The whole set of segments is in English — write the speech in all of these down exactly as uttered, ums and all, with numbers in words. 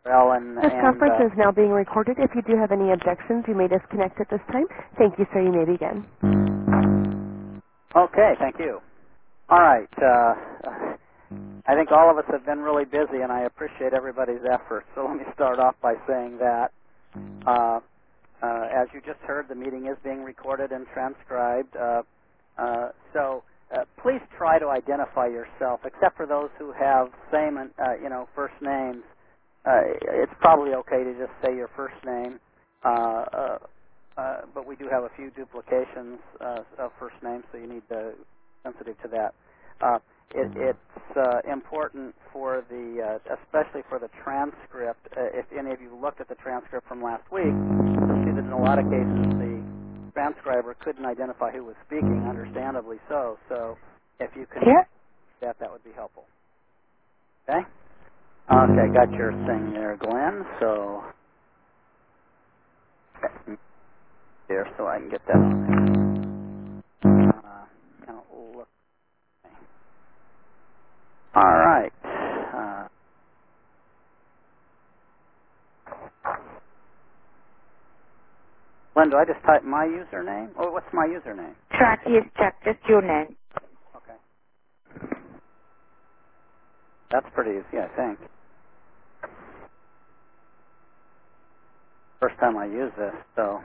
Well, and, This and conference uh, is now being recorded. If you do have any objections, you may disconnect at this time. Thank you, sir. You may begin. okay, thank you. All right. Uh, I think all of us have been really busy, and I appreciate everybody's efforts. So let me start off by saying that, uh, uh, as you just heard, the meeting is being recorded and transcribed. Uh, uh, so uh, please try to identify yourself, except for those who have same, uh, you know, first names. Uh, it's probably okay to just say your first name, uh, uh, uh, but we do have a few duplications uh, of first names, so you need to be sensitive to that. Uh, it, it's uh, important for the, uh, especially for the transcript. Uh, if any of you looked at the transcript from last week, you'll see that in a lot of cases the transcriber couldn't identify who was speaking, understandably so. So if you can Yeah. do that, that would be helpful. Okay. Okay, got your thing there, Glenn, so there, so I can get that on there. Uh, now, look. All right. Uh, Glenn, do I just type my username? Oh, what's my username? Try to use Chuck, just your name. Okay. That's pretty easy, I think. First time I use this, so.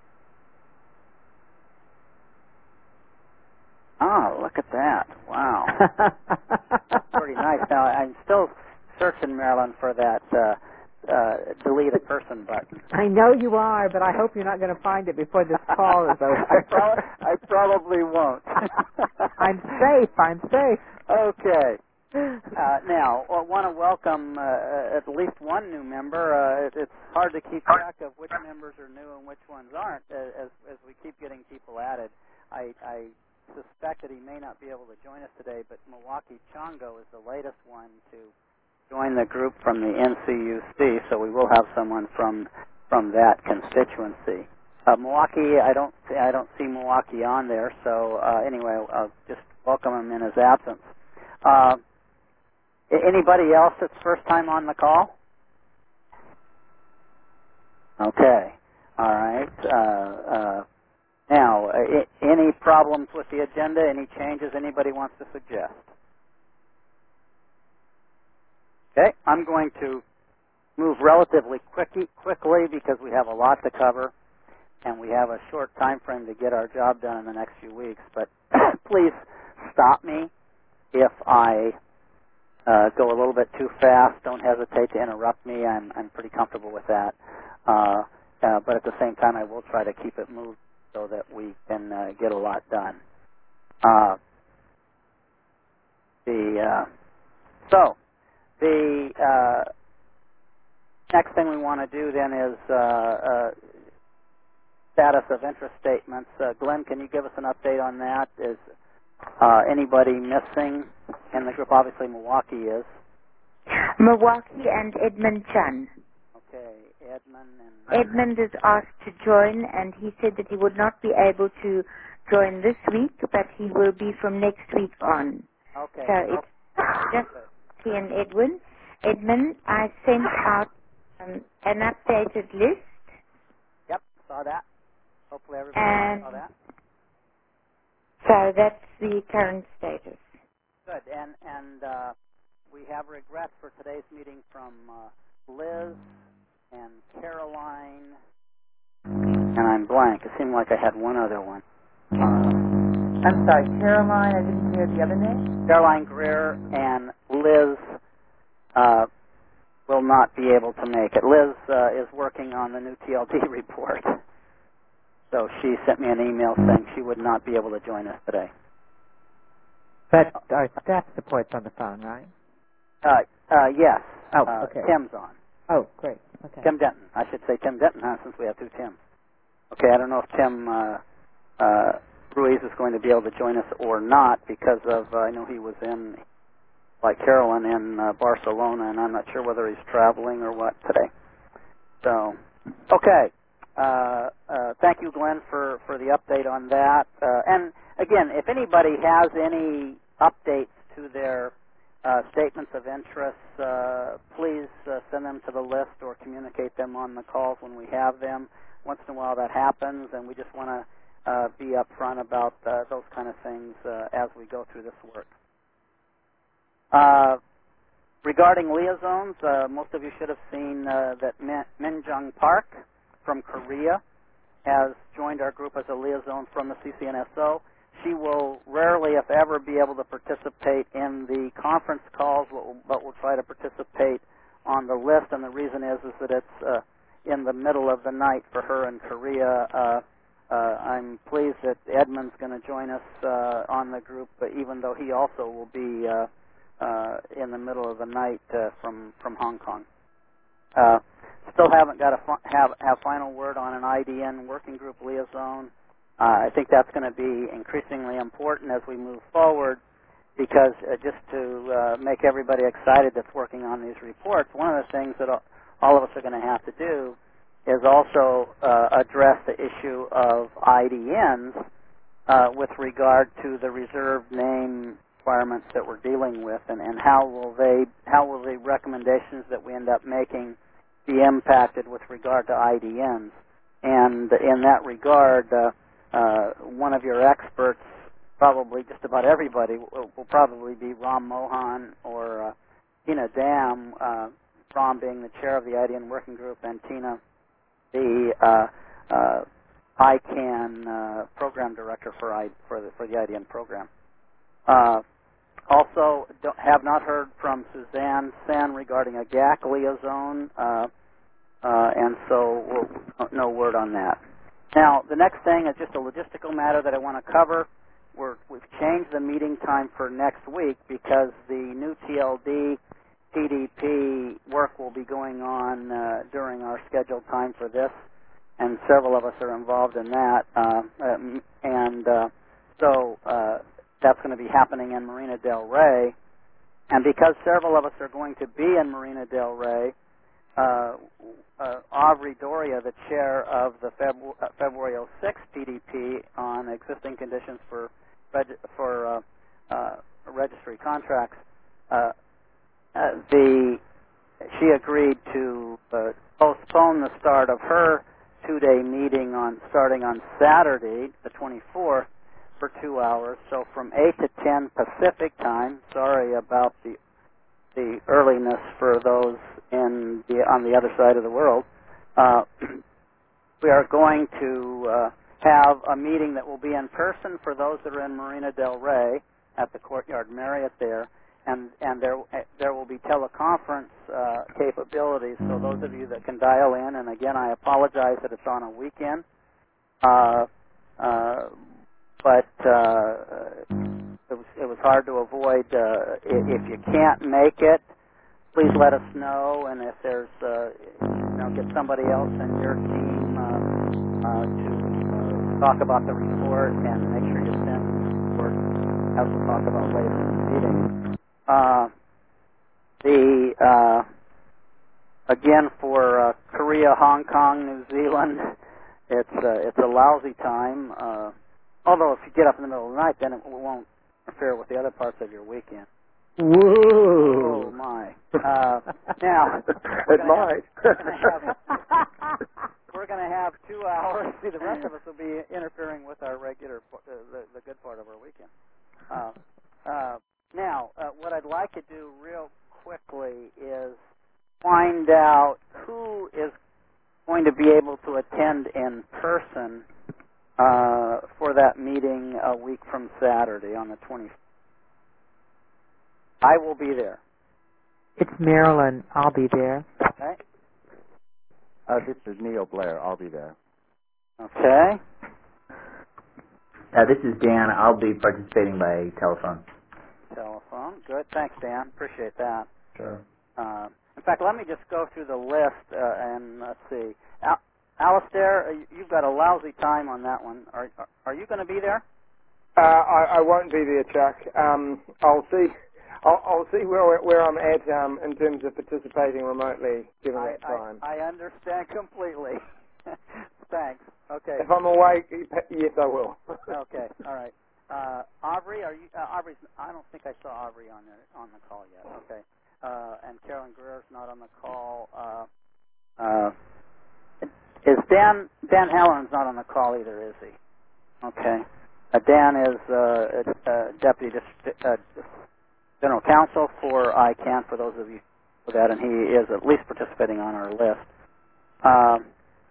Oh, look at that. Wow. That's pretty nice. Now, I'm still searching, Marilyn, for that uh, uh, delete a person button. I know you are, but I hope you're not going to find it before this call is over. I, pro- I probably won't. I'm safe. I'm safe. Okay. Uh, now, I want to welcome uh, at least one new member. Uh, it, it's hard to keep track of which members are new and which ones aren't uh, as, as we keep getting people added. I, I suspect that he may not be able to join us today, but Milwaukee Chongo is the latest one to join the group from the N C U C, so we will have someone from from that constituency. Uh, Milwaukee, I don't I don't see Milwaukee on there, so uh, anyway, I'll just welcome him in his absence. Uh, anybody else that's first time on the call? Okay, all right. Uh, uh, now, uh, any problems with the agenda? Any changes anybody wants to suggest? Okay, I'm going to move relatively quickly, quickly because we have a lot to cover, and we have a short time frame to get our job done in the next few weeks. But please stop me if I uh, go a little bit too fast. Don't hesitate to interrupt me. I'm, I'm pretty comfortable with that. Uh, uh, but at the same time, I will try to keep it moved so that we can uh, get a lot done. Uh, the uh, so the uh, next thing we want to do then is uh, uh, status of interest statements. Uh, Glenn, can you give us an update on that? Is uh, anybody missing in the group? Obviously, Milwaukee is. Milwaukee and Edmund Chan. Okay, Edmund and... Edmund is asked to join, and he said that he would not be able to join this week, but he will be from next week on. Okay. So it's just he and Edwin. Edmund, I sent out um, an updated list. Yep, saw that. Hopefully everybody And saw that. so that's the current status. Good, and and uh, we have regrets for today's meeting from uh, Liz and Caroline, and I'm blank. It seemed like I had one other one. Uh, I'm sorry, Caroline. I didn't hear the other name. Caroline Greer and Liz uh, will not be able to make it. Liz uh, is working on the new T L D report, so she sent me an email saying she would not be able to join us today. But our staff support's on the phone, right? Uh, uh, yes. Oh, uh, okay. Tim's on. Oh, great. Okay. Tim Denton. I should say Tim Denton, huh, since we have two Tims. Okay, I don't know if Tim uh, uh, Ruiz is going to be able to join us or not because of, uh, I know he was in, like Carolyn, in uh, Barcelona, and I'm not sure whether he's traveling or what today. So, okay. Uh, uh, thank you, Glenn, for, for the update on that. Uh, and, again, if anybody has any updates to their uh, statements of interest, uh, please uh, send them to the list or communicate them on the calls when we have them. Once in a while that happens, and we just want to uh, be upfront about uh, those kind of things uh, as we go through this work. Uh, regarding liaisons, uh, most of you should have seen uh, that Min, Min Jung Park from Korea has joined our group as a liaison from the C C N S O. She will rarely, if ever, be able to participate in the conference calls, but will try to participate on the list. And the reason is, is that it's uh, in the middle of the night for her in Korea. Uh, uh, I'm pleased that Edmund's going to join us uh, on the group, but even though he also will be uh, uh, in the middle of the night uh, from from Hong Kong. Uh, still haven't got a fi- have have final word on an I D N working group liaison. Uh, I think that's going to be increasingly important as we move forward, because uh, just to uh, make everybody excited that's working on these reports, one of the things that all of us are going to have to do is also uh, address the issue of I D Ns uh, with regard to the reserved name requirements that we're dealing with, and, and how will they how will the recommendations that we end up making be impacted with regard to I D Ns. And in that regard, uh, uh, one of your experts, probably just about everybody, will, will probably be Ram Mohan or uh, Tina Dam, uh, Ram being the chair of the I D N working group, and Tina, the uh, uh, I CANN uh, program director for, I, for, the, for the I D N program. Uh, also, don't, have not heard from Suzanne Sen regarding a G A C liaison, uh, uh, and so we'll, no word on that. Now, the next thing is just a logistical matter that I want to cover. We're, we've changed the meeting time for next week because the new T L D P D P work will be going on uh, during our scheduled time for this, and several of us are involved in that. Uh, and uh, so uh, that's going to be happening in Marina Del Rey. And because several of us are going to be in Marina Del Rey, uh, uh, Aubrey Doria, the chair of the Febru- uh, February oh six P D P on existing conditions for reg- for uh, uh, registry contracts, uh, uh, the she agreed to uh, postpone the start of her two-day meeting on starting on Saturday, the twenty-fourth, for two hours. So from eight to ten Pacific time. Sorry about the the earliness for those in the on the other side of the world. Uh, we are going to uh, have a meeting that will be in person for those that are in Marina Del Rey at the Courtyard Marriott there, and and there there will be teleconference uh, capabilities. So those of you that can dial in, and again, I apologize that it's on a weekend, uh, uh, but uh, it was it was hard to avoid. Uh, if you can't make it, please let us know, and if there's, uh, you know, get somebody else in your team uh, uh, to uh, talk about the report, and make sure you send the report, as we'll talk about later in the meeting. Uh, the uh, again for uh, Korea, Hong Kong, New Zealand, it's uh, it's a lousy time. Uh, although if you get up in the middle of the night, then it won't interfere with the other parts of your weekend. Whoa! Oh my! Uh, now it might. We're going to have two hours. See, the rest of us will be interfering with our regular, uh, the, the good part of our weekend. Uh, uh, now, uh, what I'd like to do real quickly is find out who is going to be able to attend in person uh, for that meeting a week from Saturday on the twenty-fifth. I will be there. It's Marilyn. I'll be there. Okay. Uh, this is Neil Blair. I'll be there. Okay. Uh, this is Dan. I'll be participating by telephone. Telephone. Good. Thanks, Dan. Appreciate that. Sure. Uh, in fact, let me just go through the list uh, and let's see. Al- Alistair, you've got a lousy time on that one. Are are, are you going to be there? Uh, I, I won't be there, Chuck. Um, I'll see. I'll, I'll see where where I'm at um, in terms of participating remotely, given I, that time. I, I understand completely. Thanks. Okay. If I'm awake, yes, I will. Okay. All right. uh, Aubrey, are you? Uh, Aubrey's. I don't think I saw Aubrey on the on the call yet. Okay. Uh, and Carolyn Greer's not on the call. Uh, uh, is Dan Dan Halloran's not on the call either, is he? Okay. Uh, Dan is uh, uh, deputy Dis- uh, general counsel for I CAN. For those of you for that, and he is at least participating on our list. Um,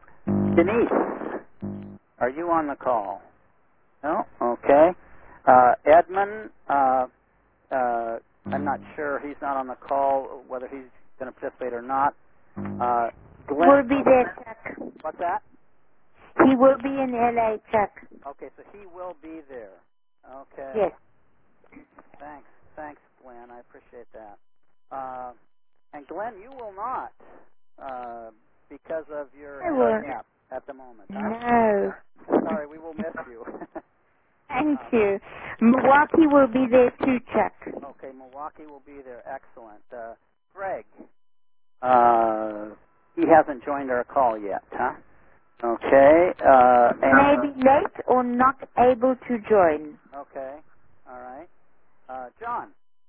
Denise, are you on the call? No? Okay. Uh, Edmund, uh, uh, I'm not sure. He's not on the call, whether he's going to participate or not. Uh, Glenn, Will be there, Chuck. what's that? He will be in L A, Chuck. Okay, so he will be there. Okay. Yes. Thanks. Thanks, Glenn. I appreciate that. Uh, and Glenn, you will not, uh, because of your I will. handicap at the moment. Huh? No. Sorry, we will miss you. Thank Um, you. Milwaukee will be there too, Chuck. Okay, Milwaukee will be there. Excellent. Uh, Greg, uh, he hasn't joined our call yet, huh? Okay. Uh, and, Maybe late or not able to join. okay. All right. Uh, John.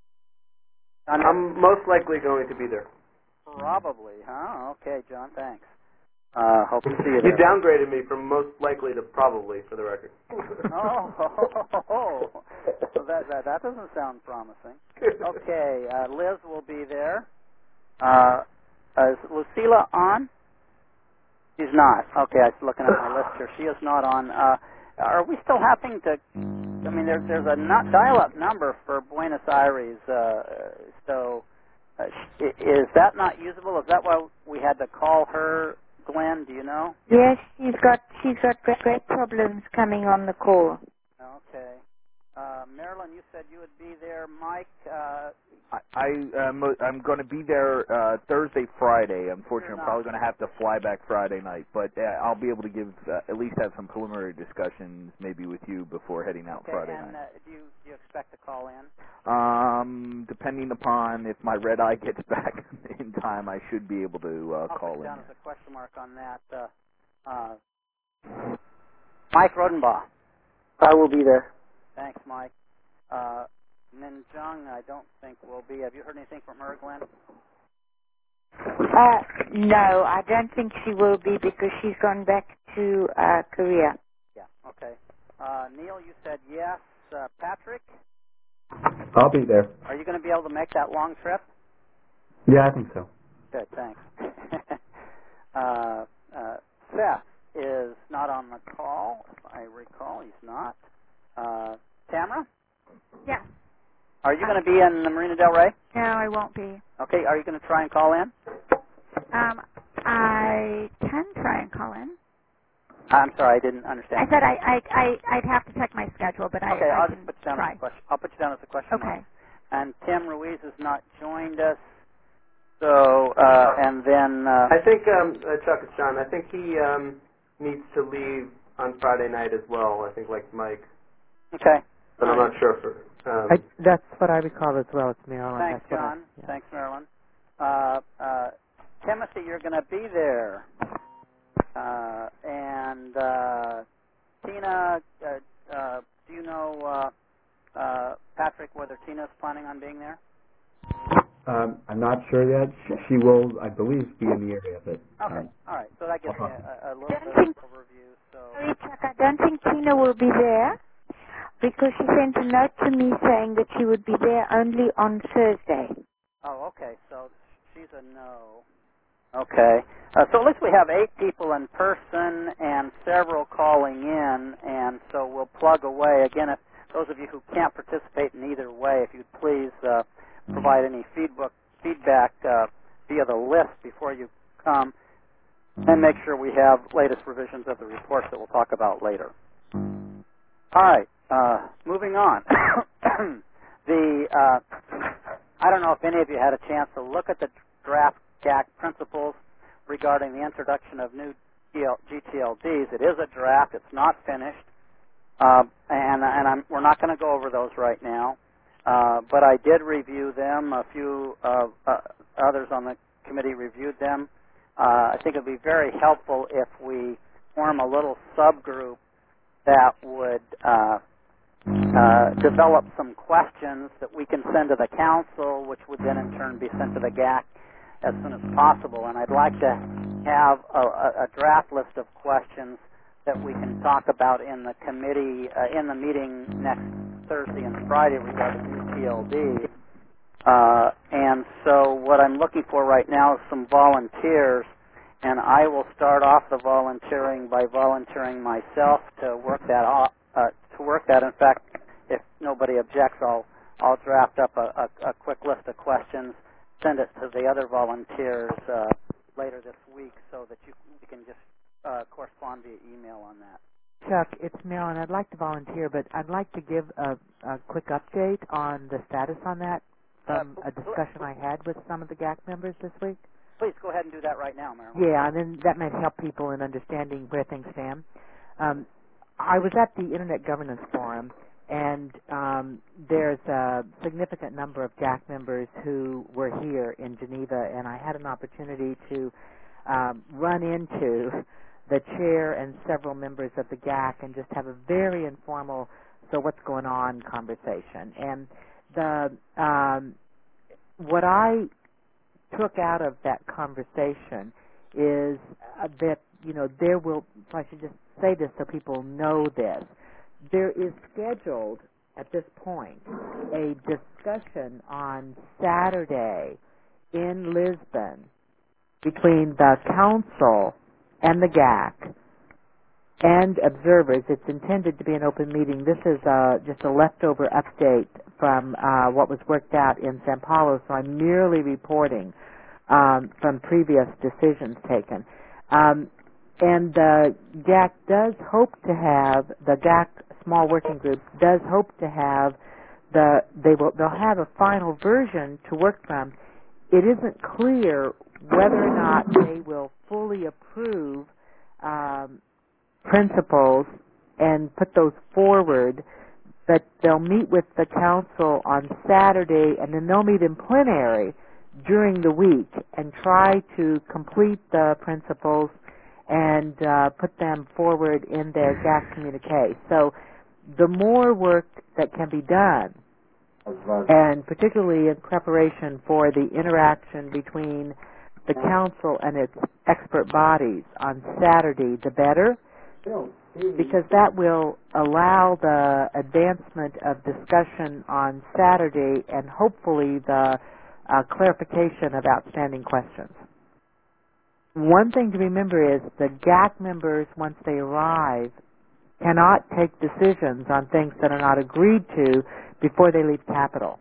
I'm most likely going to be there. Probably, huh? Okay, John. Thanks. Uh, hope to see you You there. downgraded me from most likely to probably, for the record. Oh, oh, oh, oh. Well, that, that that doesn't sound promising. Okay, uh, Liz will be there. Uh, is Lucila on? She's not. Okay, I was looking at my list here. She is not on. Uh, are we still having to? I mean, there's there's a not dial-up number for Buenos Aires. Uh, so, uh, is that not usable? Is that why we had to call her? Glenn, do you know? Yes, she's got she's got great, great problems coming on the call. Okay. Uh, Marilyn, you said you would be there. Mike, uh, I, I um, I'm going to be there uh, Thursday, Friday. Unfortunately, I'm probably going to have to fly back Friday night, but uh, I'll be able to give uh, at least have some preliminary discussions maybe with you before heading out okay, Friday and, night. uh, do you do you expect to call in? Um, depending upon if my red eye gets back in time, I should be able to uh, I'll call put in. down as a question mark on that. Uh, uh, Mike Rodenbaugh. I will be there. Thanks, Mike. Uh, Min Jung, I don't think will be. Have you heard anything from her, Glenn? Uh, no, I don't think she will be because she's gone back to uh, Korea. Yeah. Okay. Uh, Neil, you said yes. Uh, Patrick, I'll be there. are you going to be able to make that long trip? Yeah, I think so. Good, thanks. uh, uh, Seth is not on the call, if I recall. He's not. Uh, Tamara? Yeah. Are you going to be in the Marina Del Rey? No, I won't be. Okay, are you going to try and call in? Um, I can try and call in. I'm sorry, I didn't understand. I said I, I, I, I'd have to check my schedule, but I, okay, I I'll can just put you down try. as a question. I'll put you down as a question Okay. mark. And Tim Ruiz has not joined us. So, uh, and then... Uh, I think, um, uh, Chuck, it's John. I think he um, needs to leave on Friday night as well, I think, like Mike. Okay. But I'm right. not sure for... Um, I, that's what I recall as well. It's Marilyn. Thanks, that's John. I, yeah. Thanks, Marilyn. Uh, uh, Timothy, you're going to be there. Uh, and uh, Tina, uh, uh, do you know, uh, uh, Patrick, whether Tina's planning on being there? Um, I'm not sure yet. She, she will, I believe, be in the area, but... Okay, Um, all right. So that gives me uh-huh. a, a little bit of think, overview. So. Sorry, Chuck, I don't think Tina will be there because she sent a note to me saying that she would be there only on Thursday. Oh, okay. So she's a no. Okay. Uh, so at least we have eight people in person and several calling in, and so we'll plug away. Again, if those of you who can't participate in either way, if you'd please uh, provide any feedback, feedback uh, via the list before you come, and make sure we have latest revisions of the reports that we'll talk about later. All right. Uh, moving on. the uh, I don't know if any of you had a chance to look at the draft G A C principles regarding the introduction of new G T L Ds. It is a draft. It's not finished. Uh, and and I'm, we're not going to go over those right now. Uh, but I did review them. A few uh, uh, others on the committee reviewed them. Uh, I think it would be very helpful if we form a little subgroup that would uh, uh, develop some questions that we can send to the council, which would then in turn be sent to the G A C as soon as possible. And I'd like to have a, a draft list of questions that we can talk about in the committee, uh, in the meeting next Thursday and Friday regarding U T L D. Uh, and so what I'm looking for right now is some volunteers, and I will start off the volunteering by volunteering myself to work that off, uh, to work that. In fact, if nobody objects, I'll I'll draft up a, a, a quick list of questions, send it to the other volunteers uh, later this week, so that you, you can just uh, correspond via email on that. Chuck, it's Marilyn. I'd like to volunteer, but I'd like to give a, a quick update on the status on that from a discussion I had with some of the G A C members this week. Please go ahead and do that right now, Marilyn. Yeah, and then that might help people in understanding where things stand. Um, I was at the Internet Governance Forum, and um, there's a significant number of G A C members who were here in Geneva, and I had an opportunity to um, run into the chair and several members of the G A C and just have a very informal, so what's going on conversation. And the um, what I took out of that conversation is uh, that, you know, there will, I should just say this so people know this, there is scheduled at this point a discussion on Saturday in Lisbon between the council and the G A C and observers. It's intended to be an open meeting. This is uh, just a leftover update from uh, what was worked out in Sao Paulo, so I'm merely reporting um, from previous decisions taken. Um, and the G A C does hope to have, the G A C small working group does hope to have the, they will, they'll have a final version to work from. It isn't clear whether or not they will fully approve um, principles and put those forward, but they'll meet with the council on Saturday, and then they'll meet in plenary during the week and try to complete the principles and uh, put them forward in their G A C communique. So the more work that can be done, and particularly in preparation for the interaction between the council and its expert bodies on Saturday, the better, because that will allow the advancement of discussion on Saturday and hopefully the uh, clarification of outstanding questions. One thing to remember is the G A C members, once they arrive, cannot take decisions on things that are not agreed to before they leave Capitol.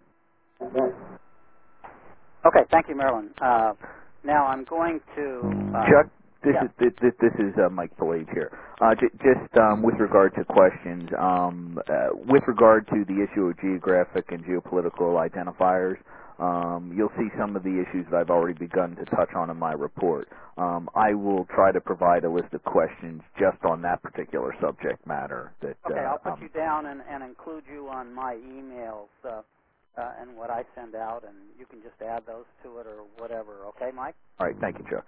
Okay, thank you, Marilyn. Uh, now I'm going to... Uh, Chuck, this yeah. is this, this, this is uh, Mike Pillage here. Uh, j- just um, with regard to questions, um, uh, with regard to the issue of geographic and geopolitical identifiers, um, you'll see some of the issues that I've already begun to touch on in my report. Um, I will try to provide a list of questions just on that particular subject matter. That, okay, uh, I'll put um, you down and, and include you on my emails uh, uh, and what I send out, and you can just add those to it or whatever. Okay, Mike? All right, thank you, Chuck.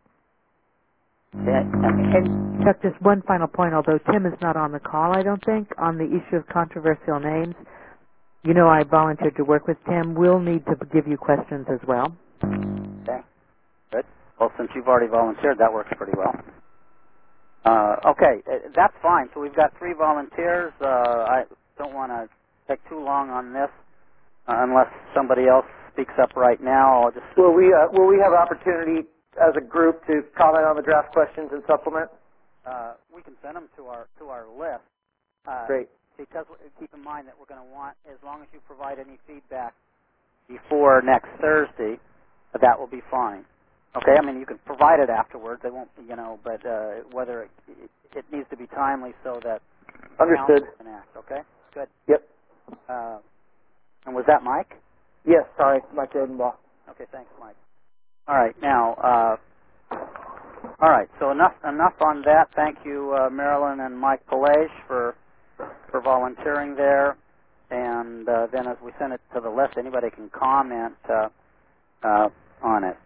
And, and Chuck, just one final point, although Tim is not on the call, I don't think, on the issue of controversial names. You know, I volunteered to work with Tim. We'll need to give you questions as well. Okay, good. Well, since you've already volunteered, that works pretty well. Uh, okay, that's fine. So we've got three volunteers. Uh, I don't want to take too long on this uh, unless somebody else speaks up right now. I'll just... Will we, uh, will we have opportunity as a group to comment on the draft questions and supplement? Uh, we can send them to our to our list. Uh, Great. Because keep in mind that we're going to want, as long as you provide any feedback before next Thursday, that will be fine. Okay, I mean you can provide it afterwards. They won't, you know, but uh, whether it, it, it needs to be timely so that understood can act. Okay, good. Yep. Uh, and was that Mike? Yes. Sorry, Mike Rodenbaugh. Okay, thanks, Mike. All right, now. Uh, all right, so enough enough on that. Thank you, uh, Marilyn and Mike Pillage, for. for volunteering there, and uh, then as we send it to the list, anybody can comment uh, uh, on it.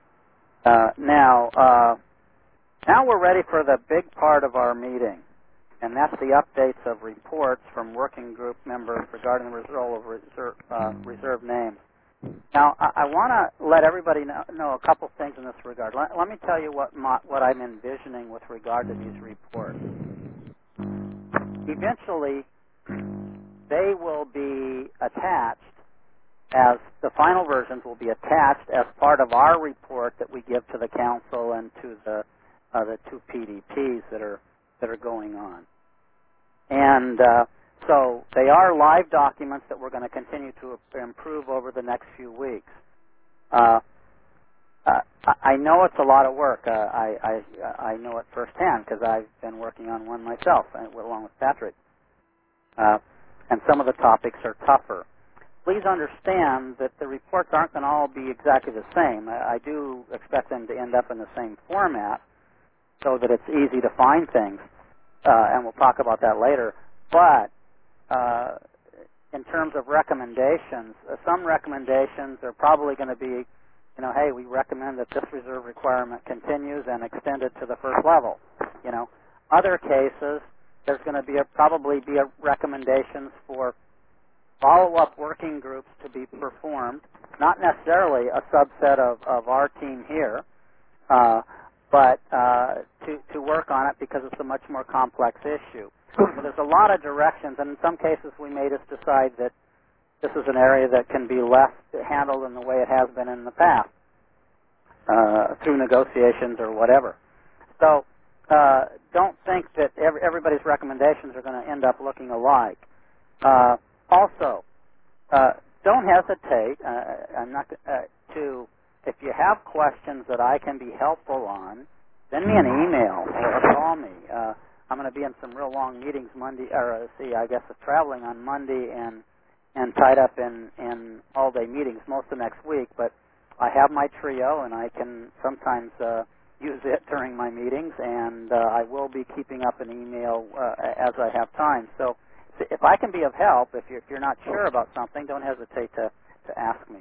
Uh, now, uh, now we're ready for the big part of our meeting. and that's the updates of reports from working group members regarding the role of reserve, uh, reserve names. Now, I, I want to let everybody know, know a couple things in this regard. Let, let me tell you what, my, what I'm envisioning with regard to these reports. Eventually, they will be attached as the final versions will be attached as part of our report that we give to the council and to the uh, the two P D Ps that are that are going on. And uh, so they are live documents that we're going to continue to improve over the next few weeks. Uh, uh, I know it's a lot of work. Uh, I, I I know it firsthand because I've been working on one myself, along with Patrick. Uh, and some of the topics are tougher. Please understand that the reports aren't going to all be exactly the same. I, I do expect them to end up in the same format so that it's easy to find things, uh, and we'll talk about that later. But uh, in terms of recommendations, uh, some recommendations are probably going to be, you know, hey, we recommend that this reserve requirement continues and extended to the first level. You know, other cases, there's going to be a, probably be a recommendations for follow-up working groups to be performed, not necessarily a subset of, of our team here, uh, but uh, to, to work on it because it's a much more complex issue. So there's a lot of directions, and in some cases we may just decide that this is an area that can be left handled in the way it has been in the past, uh, through negotiations or whatever. So uh, don't think that every, everybody's recommendations are going to end up looking alike. Uh, Also, uh, don't hesitate. Uh, I'm not uh, to. If you have questions that I can be helpful on, send me an email or call me. Uh, I'm going to be in some real long meetings Monday, or uh, see, I guess, uh, traveling on Monday and and tied up in in all day meetings most of next week. But I have my trio, and I can sometimes uh, use it during my meetings, and uh, I will be keeping up an email uh, as I have time. So. If I can be of help, if you're, if you're not sure about something, don't hesitate to, to ask me.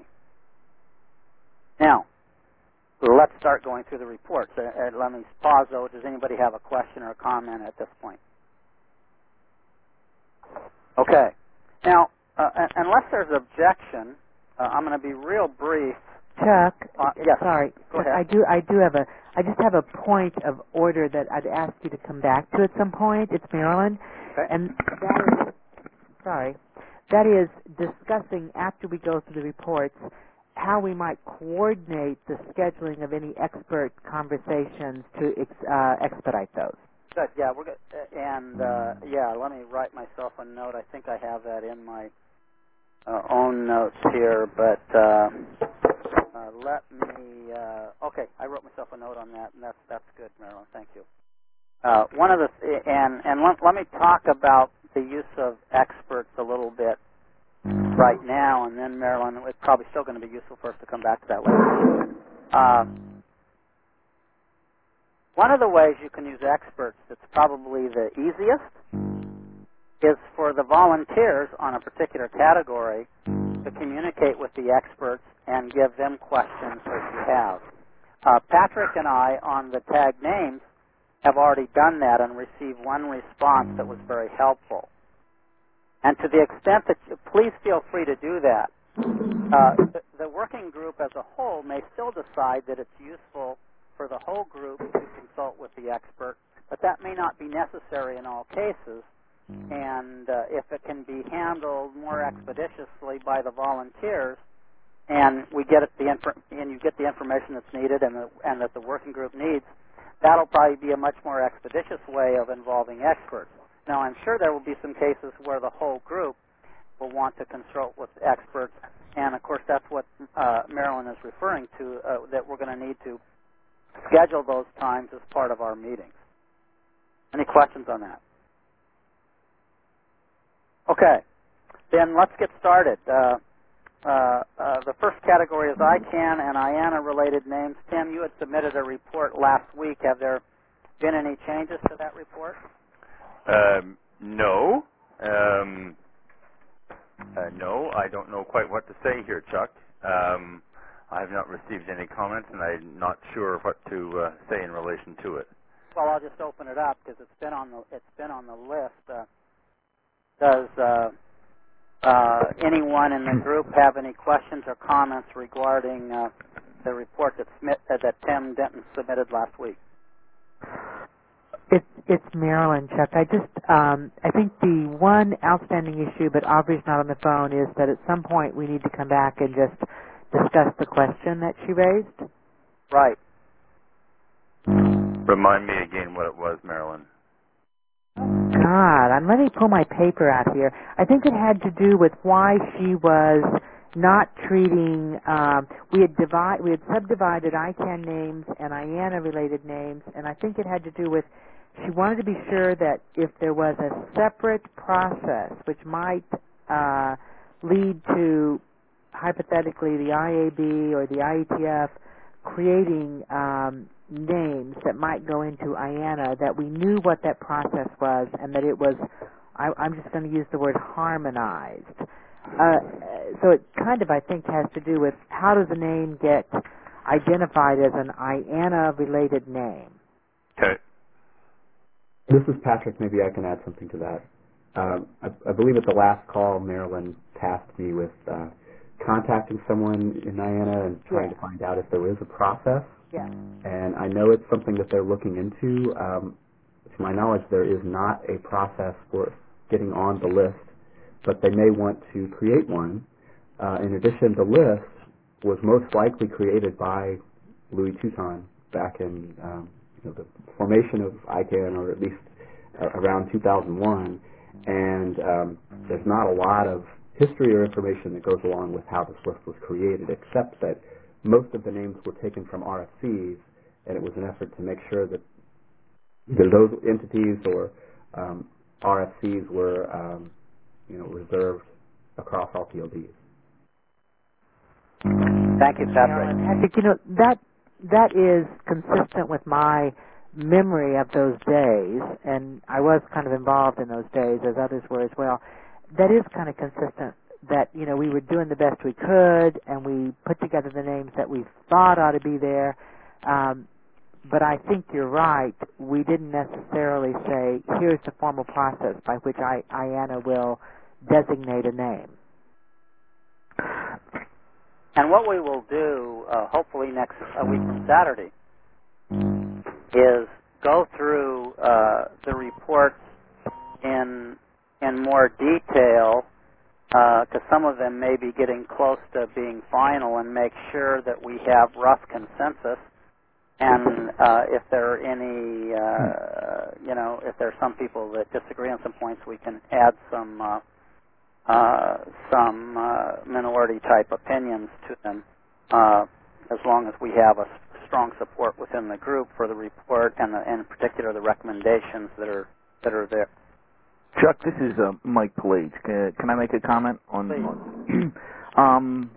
Now, let's start going through the reports. Uh, uh, let me pause, though. Does anybody have a question or a comment at this point? Okay. Now, uh, unless there's objection, uh, I'm going to be real brief. Chuck, uh, yes. sorry, Go ahead. I do. I do have a. I just have a point of order that I'd ask you to come back to at some point. It's Marilyn. Okay. And that is, sorry, that is discussing after we go through the reports how we might coordinate the scheduling of any expert conversations to ex, uh, expedite those. Good. Yeah, we're good. And uh, yeah, let me write myself a note. I think I have that in my uh, own notes here, but uh, uh, let me. Uh, okay, I wrote myself a note on that, and that's that's good, Marilyn. Thank you. Uh, one of the th- and and let, let me talk about the use of experts a little bit right now, and then Marilyn, it's probably still going to be useful for us to come back to that later. Uh, one of the ways you can use experts that's probably the easiest is for the volunteers on a particular category to communicate with the experts and give them questions that you have. Uh, Patrick and I on the tag names have already done that and received one response that was very helpful. And to the extent that you, please feel free to do that. Uh, the, the working group as a whole may still decide that it's useful for the whole group to consult with the expert, but that may not be necessary in all cases. And uh, if it can be handled more expeditiously by the volunteers, and we get it the inf- and you get the information that's needed and, the, and that the working group needs, that'll probably be a much more expeditious way of involving experts. Now, I'm sure there will be some cases where the whole group will want to consult with experts, and of course that's what uh, Marilyn is referring to, uh, that we're going to need to schedule those times as part of our meetings. Any questions on that? Okay, then let's get started. Uh, uh, uh, the first category is I C A N and I A N A-related names. Tim, you had submitted a report last week. Have there been any changes to that report? Um, no. Um, uh, no, I don't know quite what to say here, Chuck. Um, I have not received any comments, and I'm not sure what to uh, say in relation to it. well, I'll just open it up because it's been on the it's been on the list. Uh, does uh, uh, anyone in the group have any questions or comments regarding uh, the report that, Smith, uh, that Tim Denton submitted last week? It's it's Marilyn, Chuck. I just um, I think the one outstanding issue, but Aubrey's not on the phone, is that at some point we need to come back and just discuss the question that she raised. Right. Remind me again what it was, Marilyn. God, I'm let me pull my paper out here. I think it had to do with why she was not treating. Um, we had divide we had subdivided I CANN names and I A N A related names, and I think it had to do with she wanted to be sure that if there was a separate process which might uh, lead to hypothetically the I A B or the I E T F creating um, names that might go into I A N A, that we knew what that process was and that it was, I, I'm just going to use the word harmonized. Uh, so it kind of, I think, has to do with how does a name get identified as an I A N A-related name. Okay. This is Patrick. Maybe I can add something to that. Um, I, I believe at the last call, Marilyn tasked me with uh, contacting someone in I A N A and trying Yeah. to find out if there is a process. Yeah. And I know it's something that they're looking into. Um, to my knowledge, there is not a process for getting on the list, but they may want to create one. Uh, in addition, the list was most likely created by Louis Touton back in um, you know, the formation of I CANN, or at least uh, around two thousand one. And um, there's not a lot of history or information that goes along with how this list was created, except that most of the names were taken from R F Cs, and it was an effort to make sure that either those entities or um, R F Cs were, um, you know, reserved across all P O Ds. Thank you, Patrick. Patrick, you know, that that is consistent with my memory of those days, and I was kind of involved in those days, as others were as well. That is kind of consistent, that, you know, we were doing the best we could, and we put together the names that we thought ought to be there. Um, but I think you're right. We didn't necessarily say, here's the formal process by which I, I A N A will designate a name. And what we will do, uh, hopefully next uh, week from Saturday, is go through uh, the reports in in more detail, because uh, some of them may be getting close to being final, and make sure that we have rough consensus. And uh, if there are any, uh, you know, if there are some people that disagree on some points, we can add some uh, uh, some uh, minority-type opinions to them, uh, as long as we have a strong support within the group for the report, and, the, and in particular the recommendations that are that are there. Chuck, this is uh, Mike Pallage. Can, can I make a comment on? Please. um,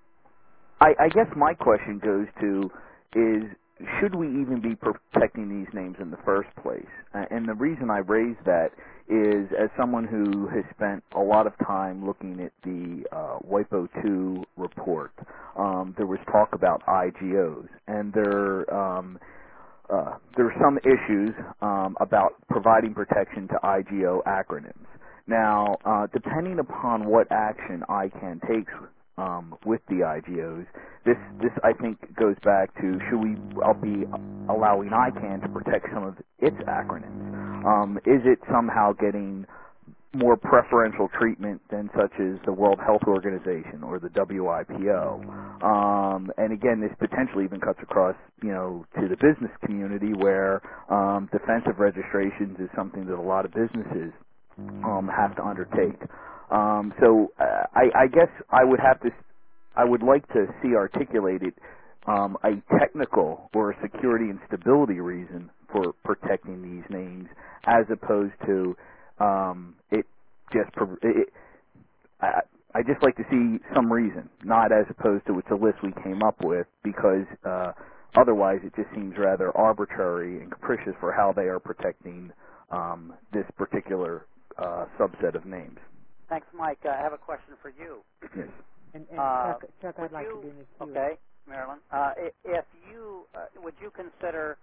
I, I guess my question goes to is, should we even be protecting these names in the first place? Uh, and the reason I raise that is, as someone who has spent a lot of time looking at the uh, WIPO two report, um, there was talk about I G Os, and there um, uh, there are some issues um, about providing protection to I G O acronyms. Now, uh, depending upon what action I CANN takes um, with the I G Os, this this I think goes back to, should we I'll be allowing I CANN to protect some of its acronyms? Um, is it somehow getting more preferential treatment than such as the World Health Organization or the W I P O? Um, and again, this potentially even cuts across, you know, to the business community, where um, defensive registrations is something that a lot of businesses um, have to undertake. Um, so uh, I, I guess I would have to, I would like to see articulated um, a technical or a security and stability reason for protecting these names, as opposed to um, it just. It, I, I just like to see some reason, not as opposed to it's a list we came up with, because uh, otherwise it just seems rather arbitrary and capricious for how they are protecting um, this particular uh, subset of names. Thanks, Mike. Uh, I have a question for you. Yes. And, and Uh, Chuck, Chuck I'd like you, to be in the queue. Okay, Marilyn. Uh, if you uh, would you consider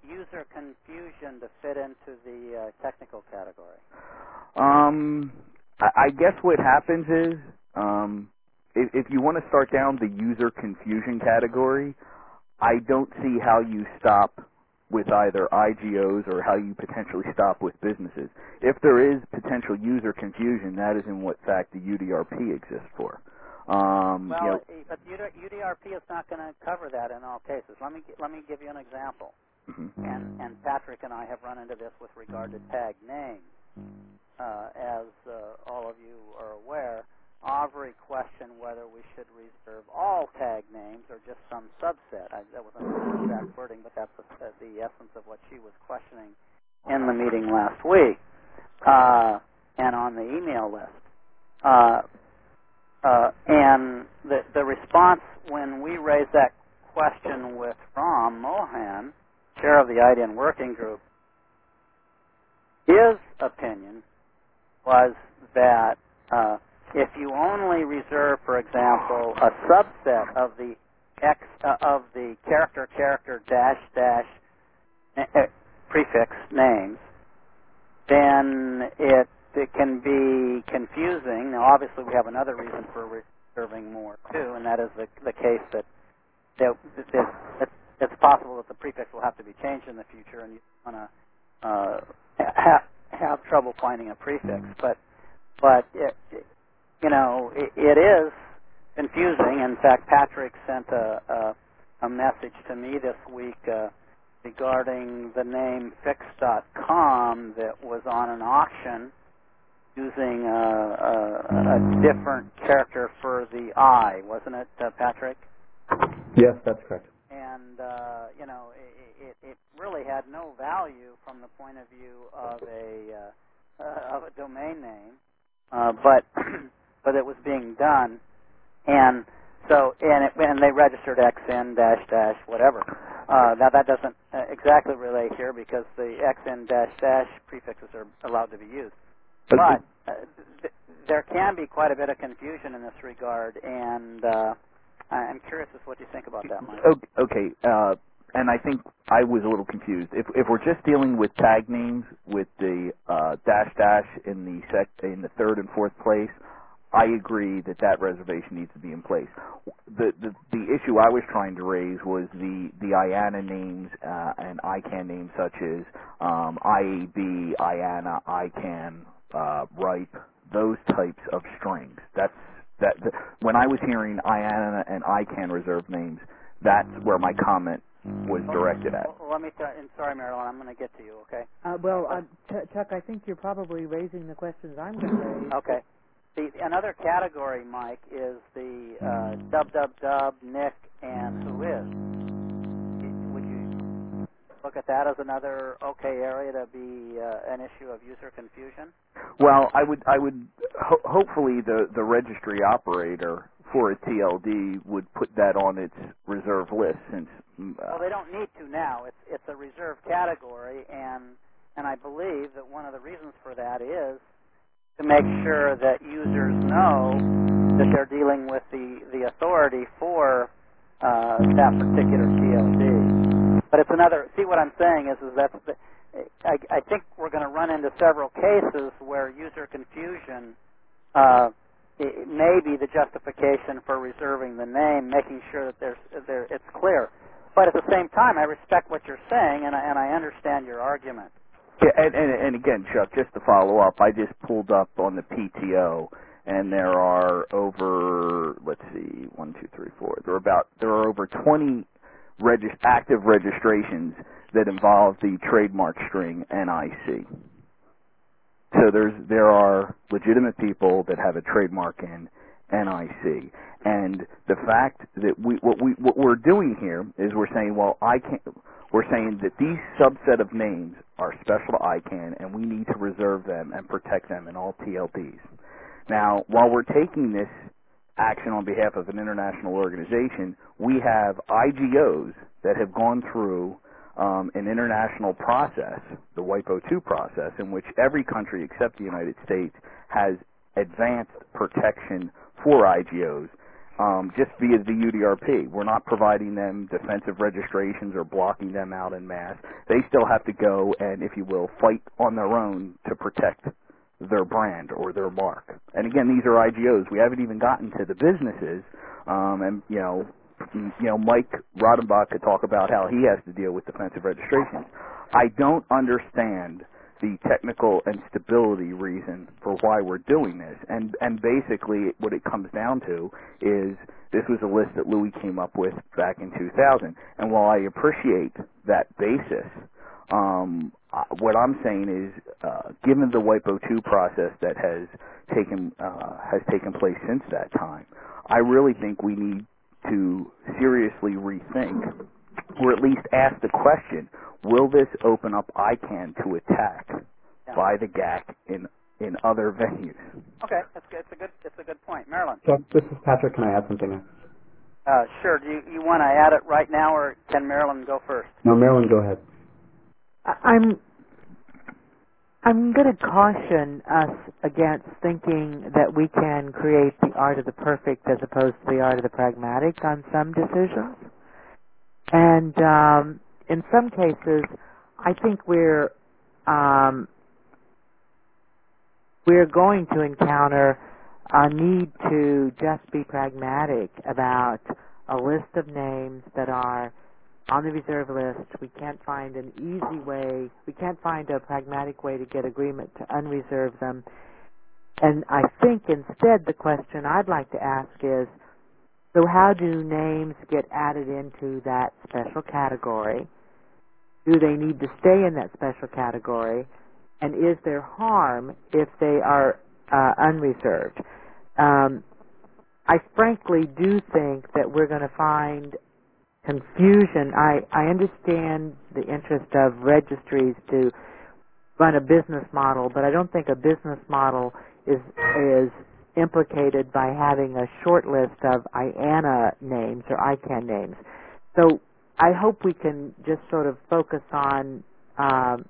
user confusion to fit into the uh, technical category? Um, I, I guess what happens is, um, if, if you want to start down the user confusion category, I don't see how you stop with either I G Os or how you potentially stop with businesses. If there is potential user confusion, that is in what fact the U D R P exists for. Um, well, you know, but U D R P is not going to cover that in all cases. Let me let me give you an example. Mm-hmm. And, and Patrick and I have run into this with regard to tag names. Uh, as uh, all of you are aware, Aubrey questioned whether we should reserve all tag names or just some subset. I, that wasn't the exact wording, but that's the, the essence of what she was questioning in the meeting last week uh, and on the email list. Uh, uh, and the, the response when we raised that question with Ram Mohan, chair of the I D E N working group, his opinion was that uh, if you only reserve, for example, a subset of the X uh, of the character character dash dash uh, prefix names, then it it can be confusing. Now, obviously, we have another reason for reserving more too, and that is the the case that that, that it's possible that the prefix will have to be changed in the future, and you want to uh, ha- have trouble finding a prefix. But but it, it, you know it, it is confusing. In fact, Patrick sent a a, a message to me this week uh, regarding the name fix dot com that was on an auction using a, a, a different character for the I, wasn't it, uh, Patrick? Yes, that's correct. And, uh, you know, it, it, it really had no value from the point of view of a uh, uh, of a domain name, uh, but but it was being done, and so and it, and they registered X N dash dash whatever. Uh, now that doesn't uh, exactly relate here because the X N dash dash prefixes are allowed to be used, but uh, th- there can be quite a bit of confusion in this regard, and uh, I'm curious as to what you think about that, Mike. Okay, uh, and I think I was a little confused. If if we're just dealing with tag names with the uh, dash dash in the sec in the third and fourth place, I agree that that reservation needs to be in place. The the, the issue I was trying to raise was the the I A N A names uh, and I CANN names such as um, I A B, I A N A, I CANN, uh, RIPE, those types of strings. That's That, the, when I was hearing I A N A and I CANN reserved names, that's where my comment was directed at. Well, let me. Th- and sorry, Marilyn, I'm going to get to you. Okay. Uh, well, uh, Ch- Chuck, I think you're probably raising the questions I'm going to raise. Okay. The another category, Mike, is the uh, dub dub dub, Nick, and who is. Would you look at that as another okay area to be uh, an issue of user confusion? Well, I would, I would, ho- hopefully the, the registry operator for a T L D would put that on its reserve list since. Uh, well, they don't need to now. It's it's a reserve category, and and I believe that one of the reasons for that is to make sure that users know that they're dealing with the the authority for uh, that particular T L D. But it's another. See what I'm saying is is that's. The, I, I think we're going to run into several cases where user confusion uh, it may be the justification for reserving the name, making sure that there's there it's clear. But at the same time, I respect what you're saying, and I, and I understand your argument. Yeah, and, and, and again, Chuck, just to follow up, I just pulled up on the P T O, and there are over, let's see, one, two, three, four. There are about there are over twenty regis- active registrations that involve the trademark string N I C. So there's there are legitimate people that have a trademark in N I C, and the fact that we what we what we're doing here is we're saying, well, I can't. We're saying that these subset of names are special to I CANN, and we need to reserve them and protect them in all T L Ds. Now, while we're taking this action on behalf of an international organization, we have I G Os that have gone through um, an international process, the WIPO two process, in which every country except the United States has advanced protection for I G Os. um, just via the U D R P. We're not providing them defensive registrations or blocking them out en masse. They still have to go and, if you will, fight on their own to protect their brand or their mark. And again, these are I G Os. We haven't even gotten to the businesses, um, and you know, you know, Mike Rodenbach could talk about how he has to deal with defensive registrations. I don't understand the technical and stability reason for why we're doing this. And and basically what it comes down to is this was a list that Louis came up with back in two thousand. And while I appreciate that basis, um, what I'm saying is, uh, given the WIPO two process that has taken uh, has taken place since that time, I really think we need to seriously rethink, or at least ask the question, will this open up I CANN to attack yeah. by the G A C in in other venues? Okay, that's good. It's a good it's a good point, Marilyn. Chuck, this is Patrick. Can I add something? Uh, sure. Do you, you want to add it right now, or can Marilyn go first? No, Marilyn, go ahead. I'm I'm going to caution us against thinking that we can create the art of the perfect as opposed to the art of the pragmatic on some decisions. And um, in some cases, I think we're um, we're going to encounter a need to just be pragmatic about a list of names that are on the reserve list. We can't find an easy way, we can't find a pragmatic way to get agreement to unreserve them. And I think instead the question I'd like to ask is, so how do names get added into that special category? Do they need to stay in that special category? And is there harm if they are uh, unreserved? Um, I frankly do think that we're going to find confusion. I, I understand the interest of registries to run a business model, but I don't think a business model is is implicated by having a short list of I A N A names or I CANN names. So I hope we can just sort of focus on um,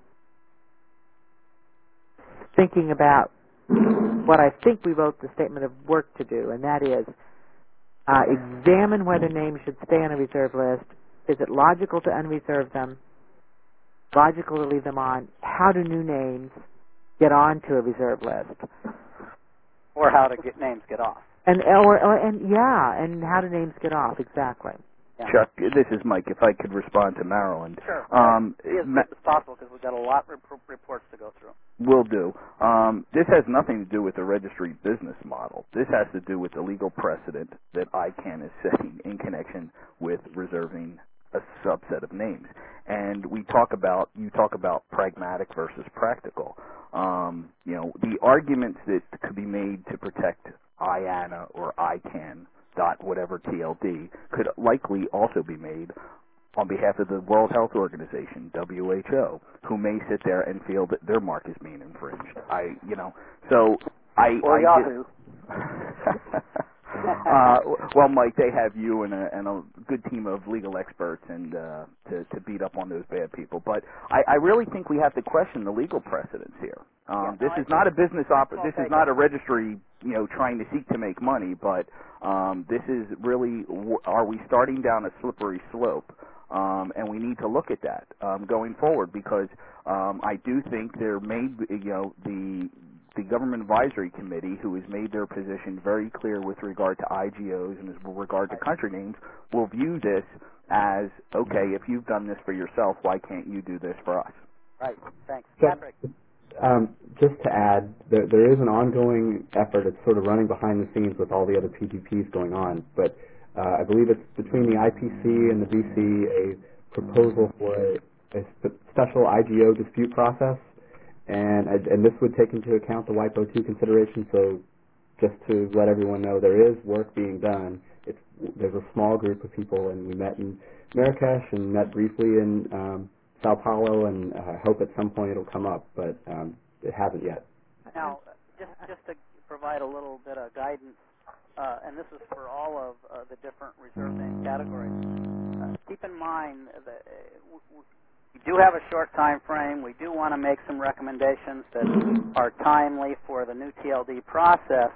thinking about what I think we wrote the statement of work to do, and that is Uh, examine whether names should stay on a reserve list. Is it logical to unreserve them? Logical to leave them on? How do new names get onto a reserve list? Or how to get names get off? And or, or and yeah, and how do names get off exactly? Yeah. Chuck, this is Mike. If I could respond to Maryland. Sure. Um, Be as Ma- quick as possible because we've got a lot of rep- reports to go through. Will do. Um, this has nothing to do with the registry business model. This has to do with the legal precedent that I CANN is setting in connection with reserving a subset of names. And we talk about, you talk about pragmatic versus practical. Um, you know, the arguments that could be made to protect I A N A or I CANN dot whatever T L D could likely also be made on behalf of the World Health Organization, W H O, who may sit there and feel that their mark is being infringed. I, you know, so I. Or I Yahoo. uh, well, Mike, they have you and a, and a good team of legal experts and uh, to, to beat up on those bad people. But I, I really think we have to question the legal precedents here. Um, yeah, this no, is not a business op- This is not it. a registry, you know, trying to seek to make money. But um, this is really, are we starting down a slippery slope? Um, and we need to look at that um, going forward because um, I do think there may, be, you know, the the Government Advisory Committee, who has made their position very clear with regard to I G Os and with regard to country names, will view this as, okay, if you've done this for yourself, why can't you do this for us? Right. Thanks. So, Patrick. Um, just to add, there, there is an ongoing effort. It's sort of running behind the scenes with all the other P G Ps going on, but uh, I believe it's between the I P C and the V C a proposal for a, a sp- special I G O dispute process. And and this would take into account the WIPO two consideration. So just to let everyone know, there is work being done. It's, there's a small group of people, and we met in Marrakesh and met briefly in um, Sao Paulo, and I uh, hope at some point it'll come up, but um, it hasn't yet. Now, just just to provide a little bit of guidance, uh, and this is for all of uh, the different reserve name categories, uh, keep in mind that uh, w- we do have a short time frame. We do want to make some recommendations that are timely for the new T L D process,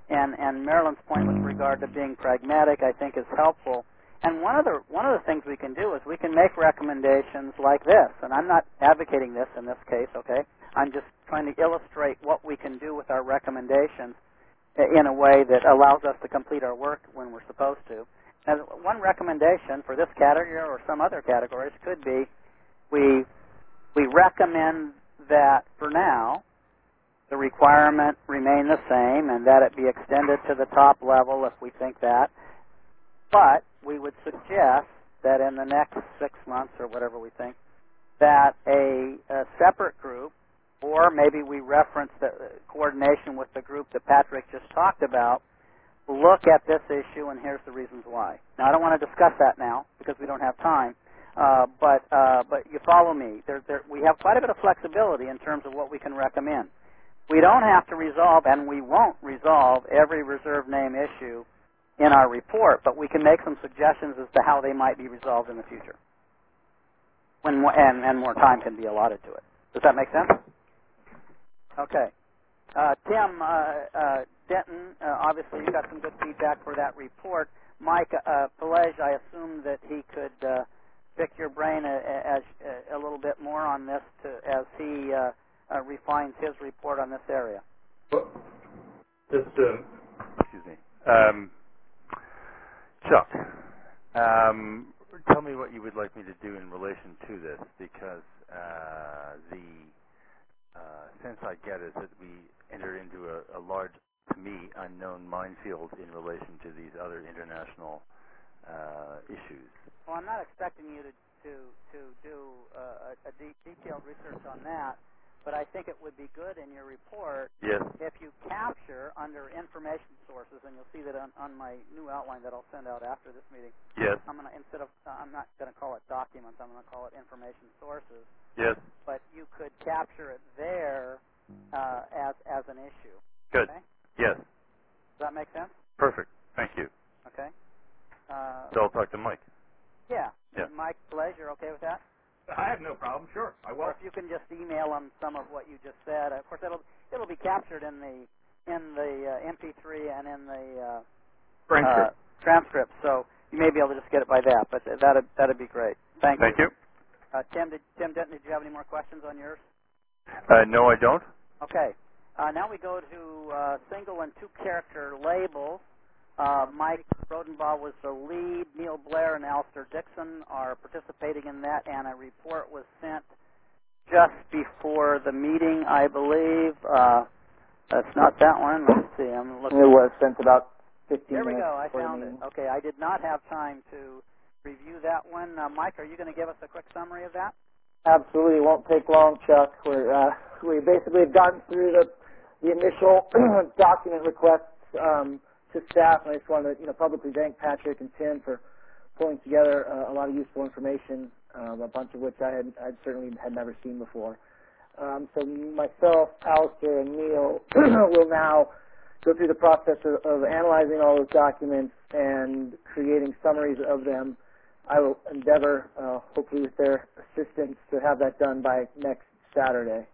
and and Marilyn's point with regard to being pragmatic, I think, is helpful. And one of the one of the things we can do is we can make recommendations like this. And I'm not advocating this in this case, okay? I'm just trying to illustrate what we can do with our recommendations in a way that allows us to complete our work when we're supposed to. And one recommendation for this category or some other categories could be we we recommend that for now the requirement remain the same and that it be extended to the top level if we think that. But we would suggest that in the next six months or whatever we think, that a, a separate group, or maybe we reference the coordination with the group that Patrick just talked about, look at this issue, and here's the reasons why. Now, I don't want to discuss that now because we don't have time, uh, but uh, but you follow me. There, there, we have quite a bit of flexibility in terms of what we can recommend. We don't have to resolve, and we won't resolve every reserve name issue in our report, but we can make some suggestions as to how they might be resolved in the future, when more, and, and more time can be allotted to it. Does that make sense? Okay. Uh, Tim uh, uh, Denton, uh, obviously you got some good feedback for that report. Mike uh, Pelej, I assume that he could uh, pick your brain a, a, a, a little bit more on this to, as he uh, uh, refines his report on this area. Just, uh, excuse me. Um, Chuck, um, tell me what you would like me to do in relation to this, because uh, the uh, sense I get is that we entered into a, a large, to me, unknown minefield in relation to these other international uh, issues. Well, I'm not expecting you to to, to do uh, a, a de- detailed research on that, but I think it would be good in your report yes. if you capture under information sources, and you'll see that on, on my new outline that I'll send out after this meeting. Yes. I'm gonna instead of uh, I'm not going to call it documents. I'm going to call it information sources. Yes. But you could capture it there uh, as as an issue. Good. Okay? Yes. Does that make sense? Perfect. Thank you. Okay. Uh, so I'll talk to Mike. Yeah. Yeah. Mike Pelej, you're okay with that? I have no problem. Sure, I will. Or if you can just email him some of what you just said. Of course, it'll it'll be captured in the in the uh, M P three and in the uh, transcript. Uh, transcript. So you may be able to just get it by that. But that'd that'd be great. Thank, Thank you. you. Uh, Tim, did, Tim Denton, did you have any more questions on yours? Uh, no, I don't. Okay. Uh, now we go to uh, single and two character labels. Uh, Mike Rodenbaugh was the lead. Neil Blair and Alistair Dixon are participating in that, and a report was sent just before the meeting, I believe. Uh, that's not that one. Let's see. I'm looking. It was sent about fifteen There we minutes go. I before the found it. meeting. Okay. I did not have time to review that one. Uh, Mike, are you going to give us a quick summary of that? Absolutely, it won't take long, Chuck. We're uh, we basically have gotten through the the initial document requests um, to staff, and I just wanted to you know publicly thank Patrick and Tim for pulling together uh, a lot of useful information, um, a bunch of which I had I'd certainly had never seen before. Um, so myself, Alistair, and Neil will now go through the process of, of analyzing all those documents and creating summaries of them. I will endeavor, uh, hopefully with their assistance, to have that done by next Saturday.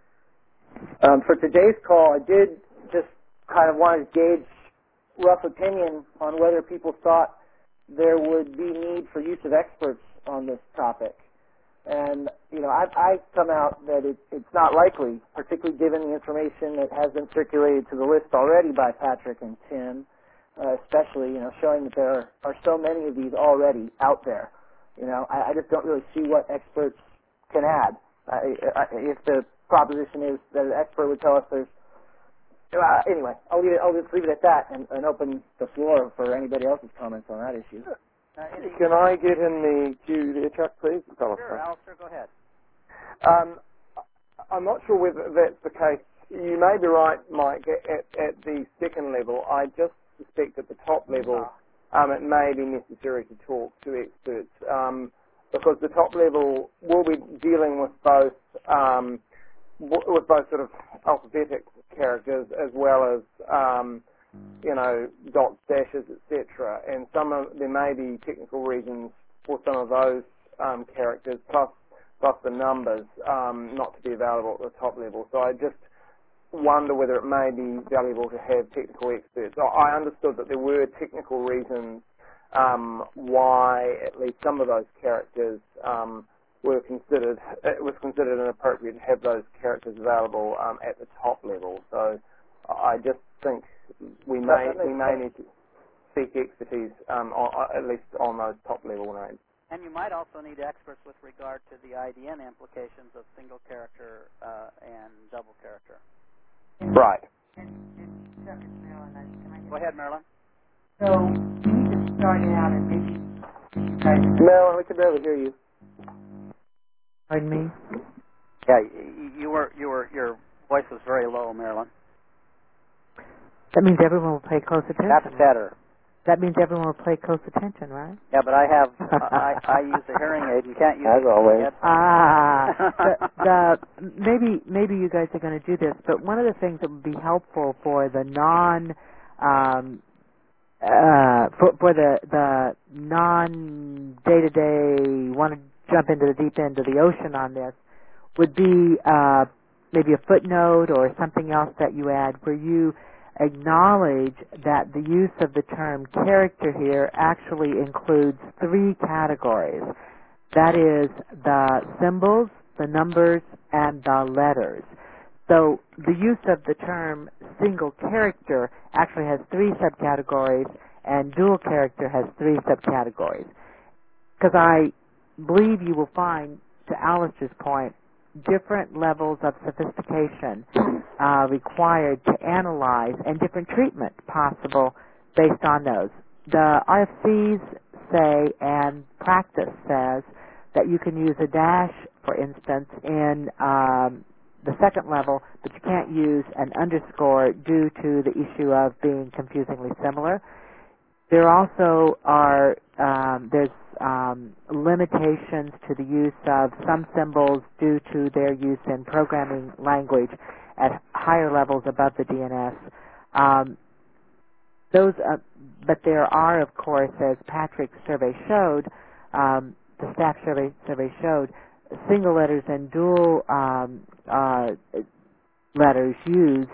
Um, for today's call, I did just kind of want to gauge rough opinion on whether people thought there would be need for use of experts on this topic. And, you know, I've, I've come out that it, it's not likely, particularly given the information that has been circulated to the list already by Patrick and Tim, uh, especially, you know, showing that there are, are so many of these already out there. You know, I, I just don't really see what experts can add. I, I, if the proposition is that an expert would tell us there's Uh, anyway, I'll leave it. I'll just leave it at that and, and open the floor for anybody else's comments on that issue. Uh, any, Can I get in the queue there, Chuck, please? Sure, Alistair, go ahead. Um, I'm not sure whether that's the case. You may be right, Mike, at, at the second level. I just suspect at the top level um, it may be necessary to talk to experts um, because the top level will be dealing with both um, with both sort of alphabetic characters as well as um, you know dots, dashes, et cetera. And some of there may be technical reasons for some of those um, characters, plus plus the numbers, um, not to be available at the top level. So I just wonder whether it may be valuable to have technical experts. I understood that there were technical reasons um, why at least some of those characters um, were considered, it was considered inappropriate to have those characters available um, at the top level. So I just think we may we may need to seek expertise um, on, at least on those top level names. And you might also need experts with regard to the I D N implications of single character uh, and double character. Right. Go ahead, Marilyn. So we just started out and maybe you guys... Marilyn, we can barely hear you. Pardon me? Yeah, you, you were you were your voice was very low, Marilyn. That means everyone will pay close attention. That's better. That means everyone will pay close attention, right? Yeah, but I have I, I use a hearing aid and can't use as it. always. Ah, the, the maybe maybe you guys are going to do this, but one of the things that would be helpful for the non um, uh, for for the the non day to day want to jump into the deep end of the ocean on this would be uh, maybe a footnote or something else that you add where you acknowledge that the use of the term character here actually includes three categories. That is the symbols, the numbers, and the letters. So the use of the term single character actually has three subcategories, and dual character has three subcategories. Because I believe you will find, to Alistair's point, different levels of sophistication uh, required to analyze and different treatment possible based on those. The R F Cs say, and practice says, that you can use a dash, for instance, in um, the second level, but you can't use an underscore due to the issue of being confusingly similar. There also are um, there's um, limitations to the use of some symbols due to their use in programming language at higher levels above the D N S. Um, those, uh, but there are, of course, as Patrick's survey showed, um, the staff survey survey showed, single letters and dual um, uh, letters used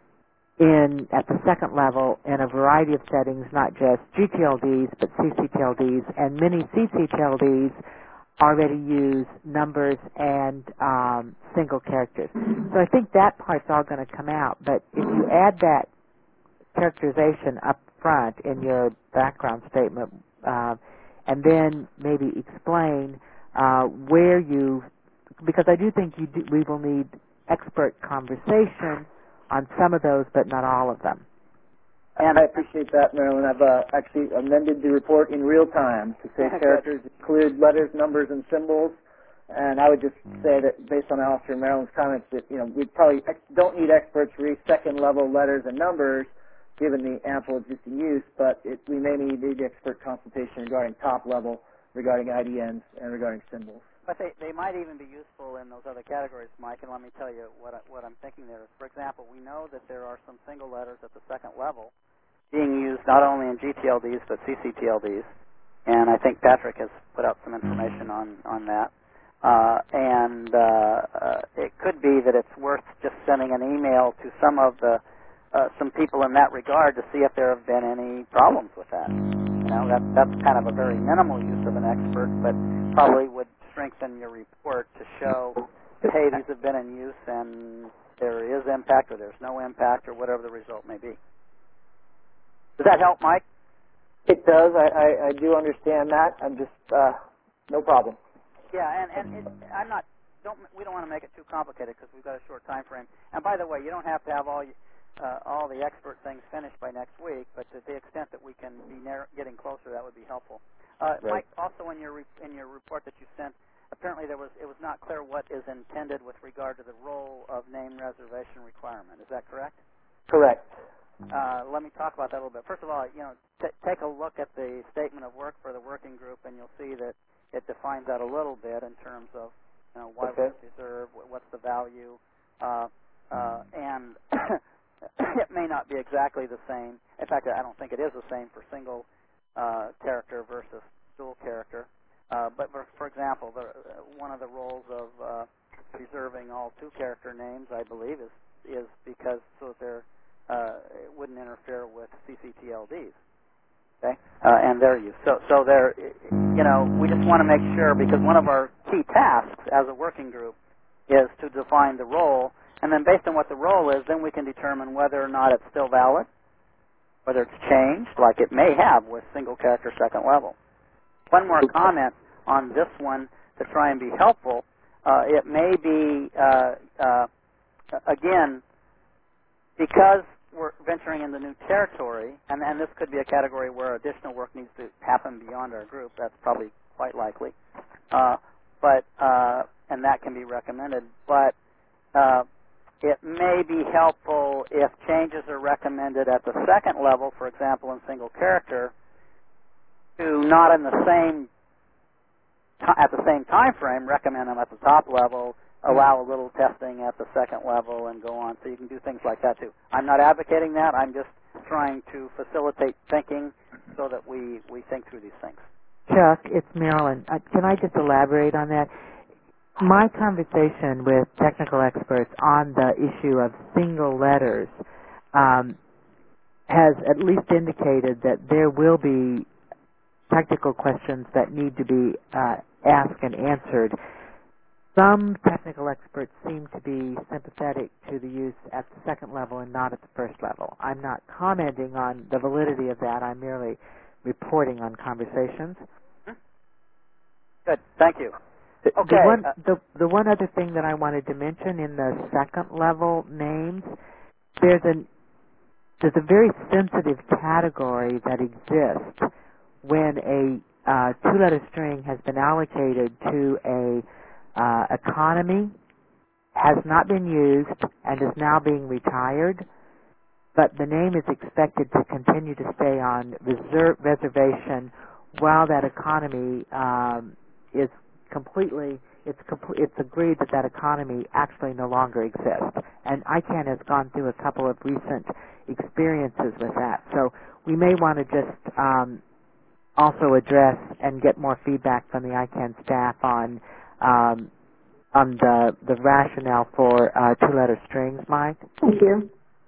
in at the second level in a variety of settings, not just G T L Ds, but C C T L Ds, and many C C T L Ds already use numbers and um, single characters. So I think that part's all going to come out, but if you add that characterization up front in your background statement, uh, and then maybe explain uh, where you, because I do think you do, we will need expert conversation on some of those, but not all of them. And I appreciate that, Marilyn. I've uh, actually amended the report in real time to say characters include letters, numbers, and symbols. And I would just say that based on Alistair and Marilyn's comments that, you know, we probably ex- don't need experts for each second-level letters and numbers, given the ample existing use, but it, we may need, need expert consultation regarding top level, regarding I D Ns, and regarding symbols. But they, they might even be useful in those other categories, Mike, and let me tell you what, I, what I'm thinking there is, for example, we know that there are some single letters at the second level being used not only in G T L Ds but C C T L Ds, and I think Patrick has put out some information on, on that. Uh, and uh, uh, it could be that it's worth just sending an email to some of the uh, some people in that regard to see if there have been any problems with that. You know, that, that's kind of a very minimal use of an expert, but probably would strengthen your report to show that, hey, these have been in use and there is impact or there's no impact or whatever the result may be. Does that help, Mike? It does. I, I, I do understand that. I'm just, uh, no problem. Yeah, and, and it, I'm not, don't, we don't want to make it too complicated because we've got a short time frame. And by the way, you don't have to have all you, uh, all the expert things finished by next week, but to the extent that we can be near, getting closer, that would be helpful. Uh, right. Mike, also in your re- in your report that you sent, apparently there was it was not clear what is intended with regard to the role of name reservation requirement. Is that correct? Correct. Uh, let me talk about that a little bit. First of all, you know, t- take a look at the statement of work for the working group, and you'll see that it defines that a little bit in terms of, you know, why okay. was it reserved, what's the value, uh, uh, and it may not be exactly the same. In fact, I don't think it is the same for single uh, character versus dual character. Uh, but for, for example, the, uh, one of the roles of uh, reserving all two character names, I believe, is is because so they're uh, it wouldn't interfere with C C T L Ds. Okay, uh, and their use. So, so there, you know, we just want to make sure, because one of our key tasks as a working group is to define the role, and then based on what the role is, then we can determine whether or not it's still valid, whether it's changed, like it may have with single character second level. One more comment on this one to try and be helpful. Uh, it may be, uh, uh, again, because we're venturing into new territory, and, and this could be a category where additional work needs to happen beyond our group. That's probably quite likely, uh, but uh, and that can be recommended. But uh, it may be helpful if changes are recommended at the second level, for example, in single character, to not in the same t- at the same time frame recommend them at the top level. Allow a little testing at the second level and go on. So you can do things like that too. I'm not advocating that. I'm just trying to facilitate thinking so that we, we think through these things. Chuck, it's Marilyn. Uh, can I just elaborate on that? My conversation with technical experts on the issue of single letters um, has at least indicated that there will be technical questions that need to be uh, asked and answered. Some technical experts seem to be sympathetic to the use at the second level and not at the first level. I'm not commenting on the validity of that. I'm merely reporting on conversations. Good. Thank you. The, okay. The one, uh, the, the one other thing that I wanted to mention in the second level names, there's, an, there's a very sensitive category that exists when a uh, two-letter string has been allocated to a Uh, economy, has not been used, and is now being retired, but the name is expected to continue to stay on reserve, reservation while that economy um, is completely, it's, com- it's agreed that that economy actually no longer exists. And I CANN has gone through a couple of recent experiences with that. So we may want to just um, also address and get more feedback from the I CANN staff on Um, on the the rationale for uh, two-letter strings, Mike. Thank you.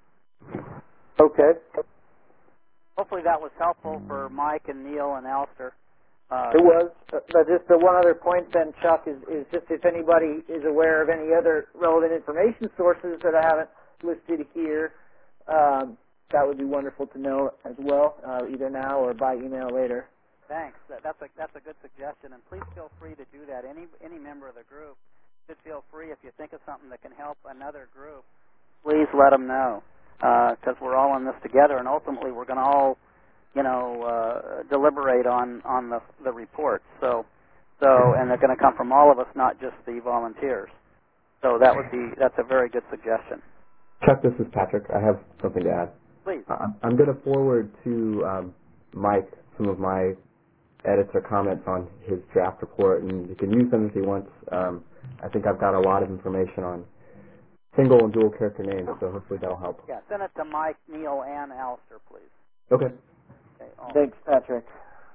Okay. Hopefully that was helpful for Mike and Neil and Alistair. Uh, it was. Uh, but just the one other point then, Chuck, is, is just if anybody is aware of any other relevant information sources that I haven't listed here, um, that would be wonderful to know as well, uh, either now or by email later. Thanks. That, that's a that's a good suggestion, and please feel free to do that. Any any member of the group should feel free if you think of something that can help another group. Please let them know, because uh, we're all in this together, and ultimately we're going to all, you know, uh, deliberate on on the the reports. So so and they're going to come from all of us, not just the volunteers. So that would be that's a very good suggestion. Chuck, this is Patrick. I have something to add. Please. Uh, I'm going to forward to um, Mike some of my edits or comments on his draft report, and you can use them if he wants. Um, I think I've got a lot of information on single and dual character names, so hopefully that'll help. Yeah, send it to Mike, Neil, and Alistair, please. Okay. Okay. All Thanks, Patrick.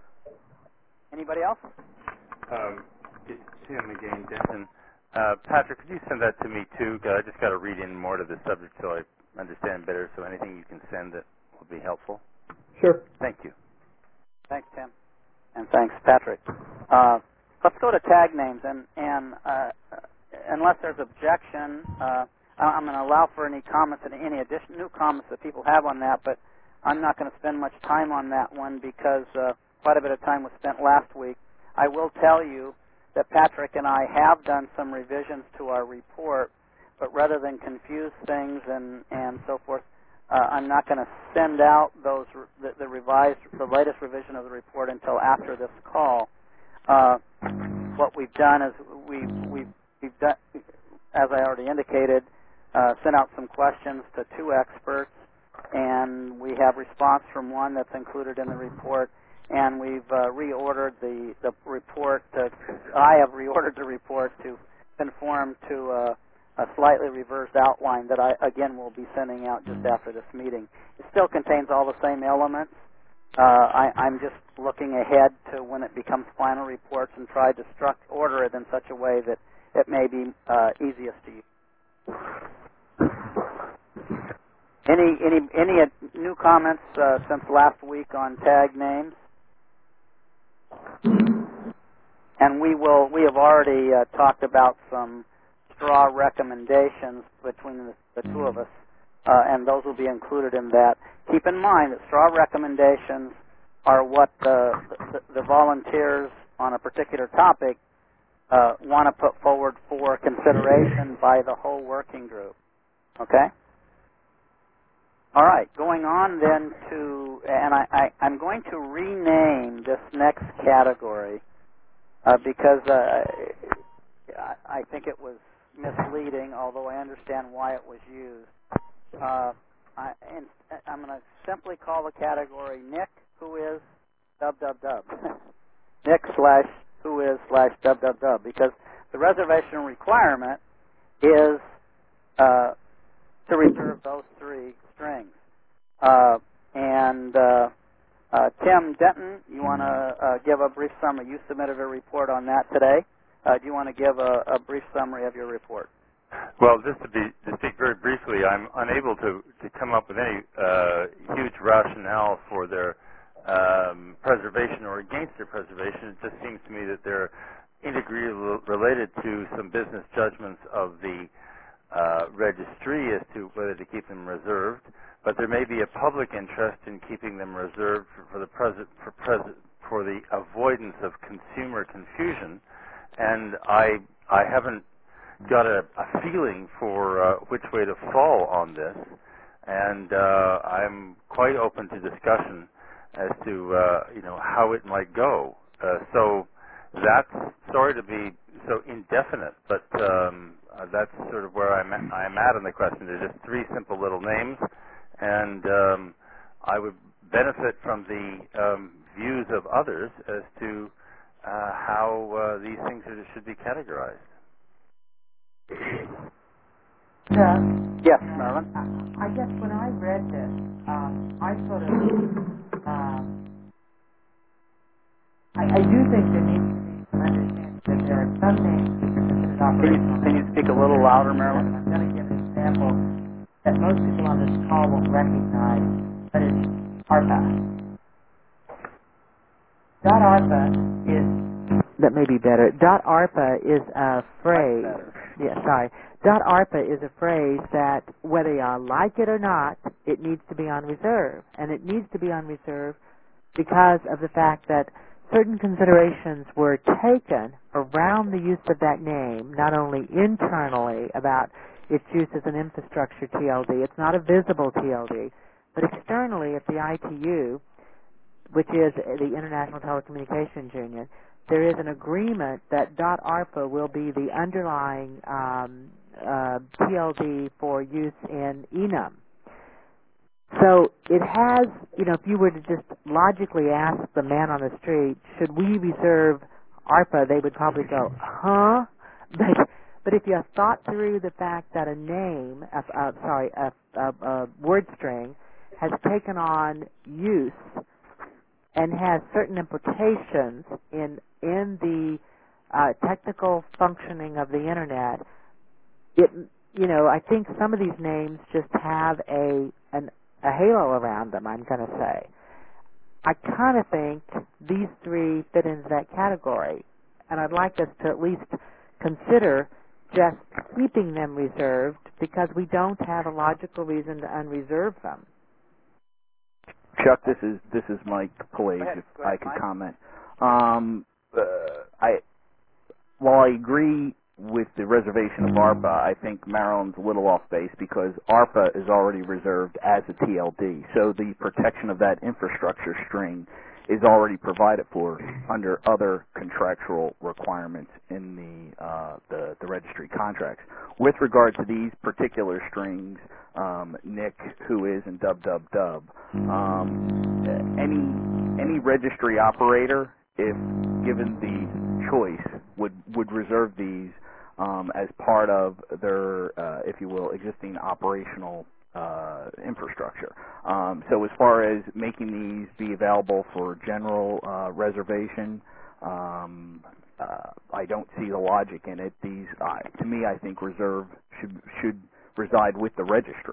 Anybody else? Um, it's Tim again, Denton. Uh, Patrick, could you send that to me too? I just got to read in more to the subject so I understand better. So anything you can send that would be helpful. Sure. Thank you. Thanks, Tim. And thanks, Patrick. Uh, let's go to tag names, and, and uh, unless there's objection, uh, I'm going to allow for any comments and any additional new comments that people have on that, but I'm not going to spend much time on that one because uh, quite a bit of time was spent last week. I will tell you that Patrick and I have done some revisions to our report, but rather than confuse things and, and so forth, Uh, I'm not going to send out those the, the revised, the latest revision of the report until after this call. Uh, what we've done is we we've, we've done, as I already indicated, uh, sent out some questions to two experts, and we have response from one that's included in the report. And we've uh, reordered the the report. To, I have reordered the report to conform to. Uh, a slightly reversed outline that I, again, will be sending out just after this meeting. It still contains all the same elements. Uh, I, I'm just looking ahead to when it becomes final reports and try to struct, order it in such a way that it may be uh, easiest to use. Any any any uh, new comments uh, since last week on tag names? And we will. We have already uh, talked about some straw recommendations between the, the two of us, uh, and those will be included in that. Keep in mind that straw recommendations are what the, the, the volunteers on a particular topic uh, want to put forward for consideration by the whole working group. Okay? All right, going on then to, and I, I, I'm going to rename this next category uh, because uh, I think it was misleading, although I understand why it was used. Uh, I, and I'm going to simply call the category Nick, who is, dub, dub, dub. Nick slash who is slash dub, dub, dub, because the reservation requirement is uh, to reserve those three strings. Uh, and uh, uh, Tim Denton, you want to uh, give a brief summary? You submitted a report on that today. Uh, do you want to give a, a brief summary of your report? Well, just to be to speak very briefly, I'm unable to, to come up with any uh, huge rationale for their um, preservation or against their preservation. It just seems to me that they're integrally related to some business judgments of the uh, registry as to whether to keep them reserved. But there may be a public interest in keeping them reserved for, for the present for present for the avoidance of consumer confusion, and I I haven't got a, a feeling for uh, which way to fall on this, and uh, I'm quite open to discussion as to uh, you know how it might go. Uh, so that's sorry to be so indefinite, but um, uh, that's sort of where I'm at, I'm at on the question. There's just three simple little names, and um, I would benefit from the um, views of others as to uh, how uh, these things are, should be categorized. Yeah. Yes, Marilyn. I guess when I read this, um, I sort of, um, I, I do think there needs to be some understanding that there are some names that are considered operational. Can you, can you speak a little louder, Marilyn? I'm going to give an example that most people on this call won't recognize, but it's ARPA. Dot ARPA is, that may be better. Dot ARPA is a phrase. Yeah, sorry. Dot ARPA is a phrase that, whether you like it or not, it needs to be on reserve. And it needs to be on reserve because of the fact that certain considerations were taken around the use of that name, not only internally about its use as an infrastructure T L D. It's not a visible T L D. But externally at the I T U, which is the International Telecommunications Union, there is an agreement that dot ARPA will be the underlying um, uh, T L D for use in E N U M. So it has, you know, if you were to just logically ask the man on the street, should we reserve ARPA, they would probably go, huh? But, but if you have thought through the fact that a name, uh, uh, sorry, a, a, a word string has taken on use and has certain implications in in the uh, technical functioning of the internet, it you know I think some of these names just have a an, a halo around them. I'm going to say, I kind of think these three fit into that category, and I'd like us to at least consider just keeping them reserved because we don't have a logical reason to unreserve them. Chuck, this is this is Mike Pillage, if I could comment. Um, uh, I while I agree with the reservation of ARPA, I think Marilyn's a little off base because ARPA is already reserved as a T L D, so the protection of that infrastructure string is already provided for under other contractual requirements in the uh, the, the registry contracts. With regard to these particular strings, um, Nick, who is, and dub dub dub, um, any any registry operator, if given the choice, would would reserve these um, as part of their, uh, if you will, existing operational uh, infrastructure. Um, so as far as making these be available for general uh, reservation, um, uh, I don't see the logic in it. These, uh, to me, I think reserve should should reside with the registry.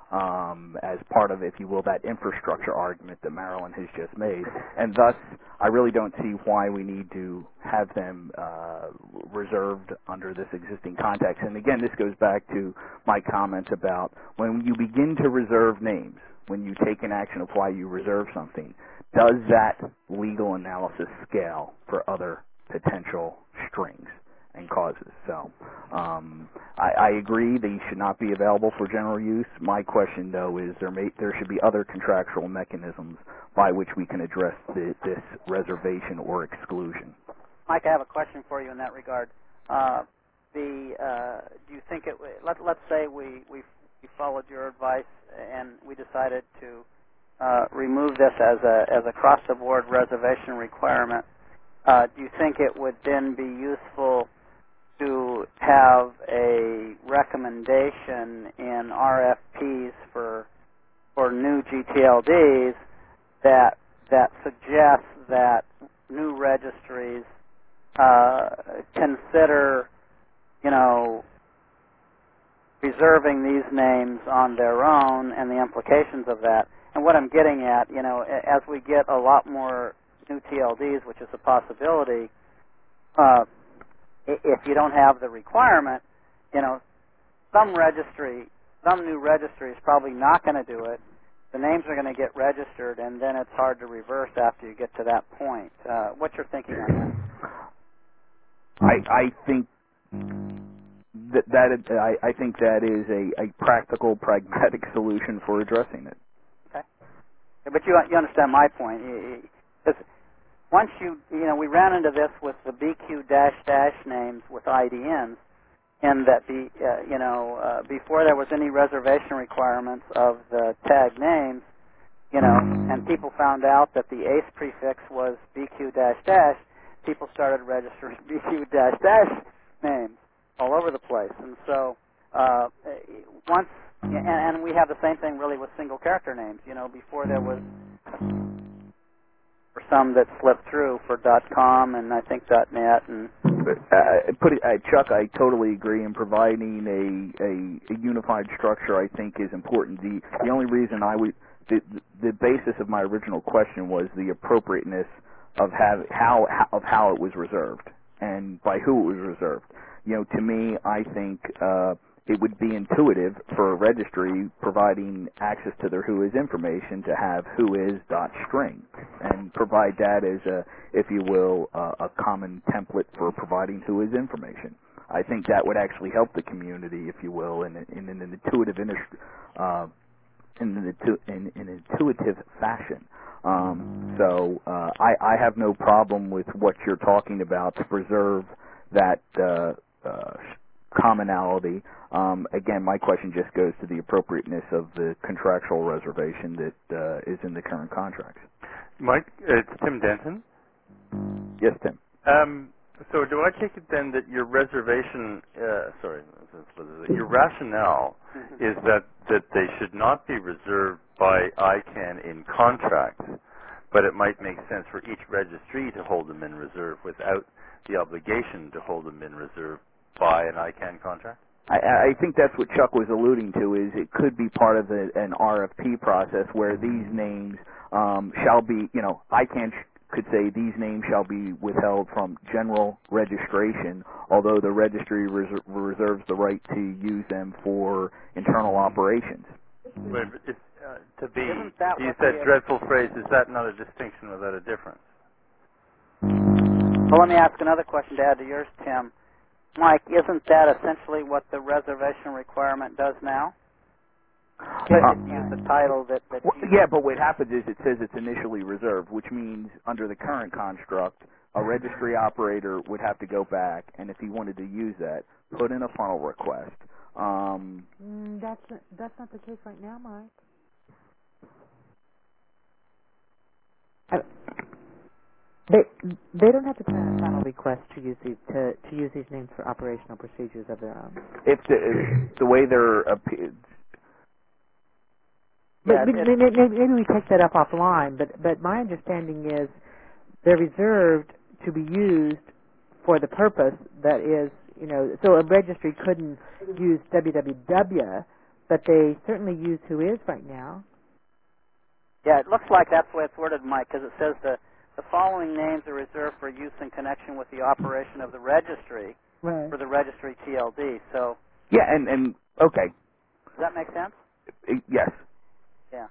um, as part of, if you will, that infrastructure argument that Marilyn has just made. And thus, I really don't see why we need to have them uh, reserved under this existing context. And again, this goes back to my comments about when you begin to reserve names, when you take an action of why you reserve something, does that legal analysis scale for other potential strings and causes? So um, I, I agree they should not be available for general use. My question, though, is there may, there should be other contractual mechanisms by which we can address the, this reservation or exclusion. Mike, I have a question for you in that regard. Uh, the uh, do you think it? Let, let's say we, we we followed your advice and we decided to uh, remove this as a as a cross-the-board reservation requirement. Uh, do you think it would then be useful to have a recommendation in R F Ps for for new G T L Ds that that suggests that new registries uh, consider, you know, reserving these names on their own and the implications of that? And what I'm getting at, you know, as we get a lot more new T L Ds, which is a possibility, uh, if you don't have the requirement, you know, some registry, some new registry is probably not going to do it. The names are going to get registered, and then it's hard to reverse after you get to that point. Uh, what's your thinking on that? I, I think that, that is, I, I think that is a, a practical, pragmatic solution for addressing it. Okay, but you you understand my point. Because once you you know we ran into this with the B Q dash dash names with I D Ns, in that the uh, you know uh, before there was any reservation requirements of the tag names, you know, and people found out that the A C E prefix was B Q dash dash. People started registering B Q dash dash names all over the place, and so uh, once, and, and we have the same thing really with single character names. You know, before there was for some that slipped through for .com and I think .net and. Uh, put it, uh, Chuck, I totally agree. In providing a, a, a unified structure, I think is important. The the only reason I would the the basis of my original question was the appropriateness of have how, how of how it was reserved and by who it was reserved. You know, to me, I think uh, it would be intuitive for a registry providing access to their who is information to have who is dot string and provide that as a, if you will, uh, a common template for providing who is information. I think that would actually help the community, if you will, in, in an intuitive uh, in an, in an intuitive fashion. Um, so uh, I, I have no problem with what you're talking about to preserve that uh, uh, commonality. Um, again, my question just goes to the appropriateness of the contractual reservation that uh, is in the current contracts. Mike, it's Tim Denton. Yes, Tim. Um, so do I take it then that your reservation, uh, sorry, your rationale is that, that they should not be reserved by I CANN in contracts, but it might make sense for each registry to hold them in reserve without the obligation to hold them in reserve by an I CANN contract? I, I think that's what Chuck was alluding to, is it could be part of a, an R F P process where these names um, shall be, you know, I CANN sh- could say these names shall be withheld from general registration, although the registry res- reserves the right to use them for internal operations. But if, uh, to be, you what said dreadful phrase, is that not a distinction without a difference? Well, let me ask another question to add to yours, Tim. Mike, isn't that essentially what the reservation requirement does now? It Uh, use the title that, that well, yeah, but what happens is it says it's initially reserved, which means under the current construct, a registry operator would have to go back, and if he wanted to use that, put in a funnel request. Um, mm, that's not, that's not the case right now, Mike. I, they they don't have to put in a funnel request to use these to to use these names for operational procedures of their own. if the if the way they're appeared. But maybe, maybe, maybe we take that up offline, but, but my understanding is they're reserved to be used for the purpose that is, you know, so a registry couldn't use W W W but they certainly use Whois right now. Yeah, it looks like that's the way it's worded, Mike, because it says the, the following names are reserved for use in connection with the operation of the registry right. for the registry T L D. So yeah, and, and okay. Does that make sense? Yes. Yeah.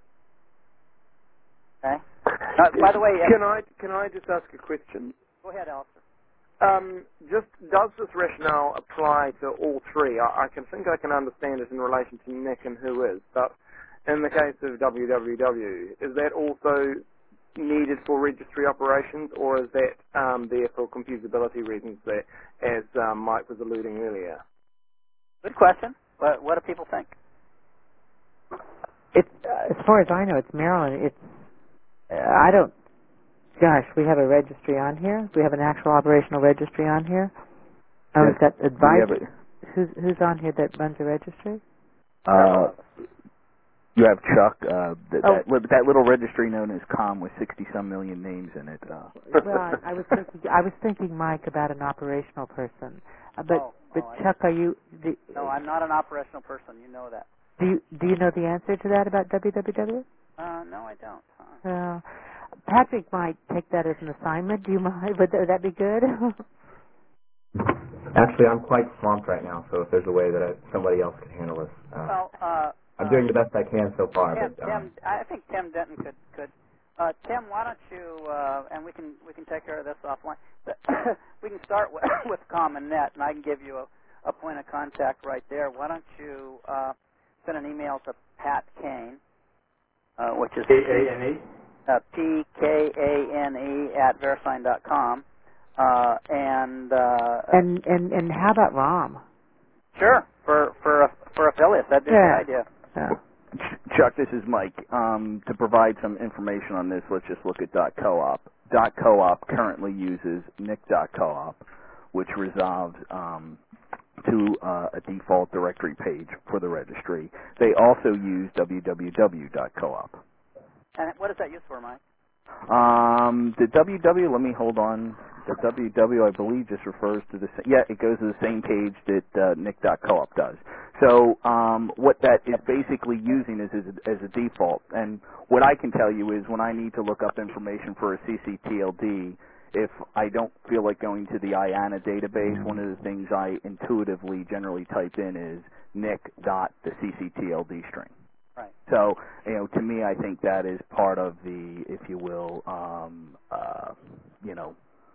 Okay. Uh, by the way, can I can I just ask a question? Go ahead, Alistair. Um, just does this rationale apply to all three? I, I can think I can understand it in relation to Nick and Whois, but in the case of W W W, is that also needed for registry operations, or is that um, there for computability reasons, that, as um, Mike was alluding earlier? Good question. What, what do people think? It's uh, as far as I know, it's Maryland. It's uh, I don't. Gosh, we have a registry on here. We have an actual operational registry on here. Oh, yes. we've got advisors. A, who's who's on here that runs the registry? Uh, you have Chuck. Uh, th- oh. that li- that little registry known as COM with sixty some million names in it. Uh. Well, I, I was thinking I was thinking, Mike, about an operational person. Uh, but oh, but oh, Chuck, are you? The, no, I'm not an operational person. You know that. Do you do you know the answer to that about W W W? Uh, no, I don't. Huh? Uh, Patrick might take that as an assignment. Do you mind? Would, would that be good? Actually, I'm quite swamped right now, so if there's a way that I, somebody else can handle this. Uh, well, uh, I'm uh, doing the best I can so far. Tim, but, um, Tim, I think Tim Denton could could. Uh, Tim, why don't you? Uh, and we can we can take care of this offline. We can start with, with Common Net, and I can give you a, a point of contact right there. Why don't you uh, send an email to Pat Kane, uh, which is K A N E. Uh, P K A N E at verisign dot com, uh, and uh, and and and how about ROM? Sure, for for for affiliates, that'd be yeah. a good idea. Yeah. Chuck, this is Mike. Um, to provide some information on this, let's just look at .coop. .coop currently uses Nick dot coop, which resolves um, to uh, a default directory page for the registry. They also use w w w dot coop. And what is that used for, Mike? Um, the W W, let me hold on. The W W, I believe, just refers to the same, yeah, it goes to the same page that uh, Nick dot coop does. So um, what that is basically using is as a, as a default. And what I can tell you is when I need to look up information for a C C T L D, if I don't feel like going to the I A N A database, one of the things I intuitively generally type in is Nick dot the C C T L D string. Right. So, you know, to me, I think that is part of the, if you will, um, uh, you know,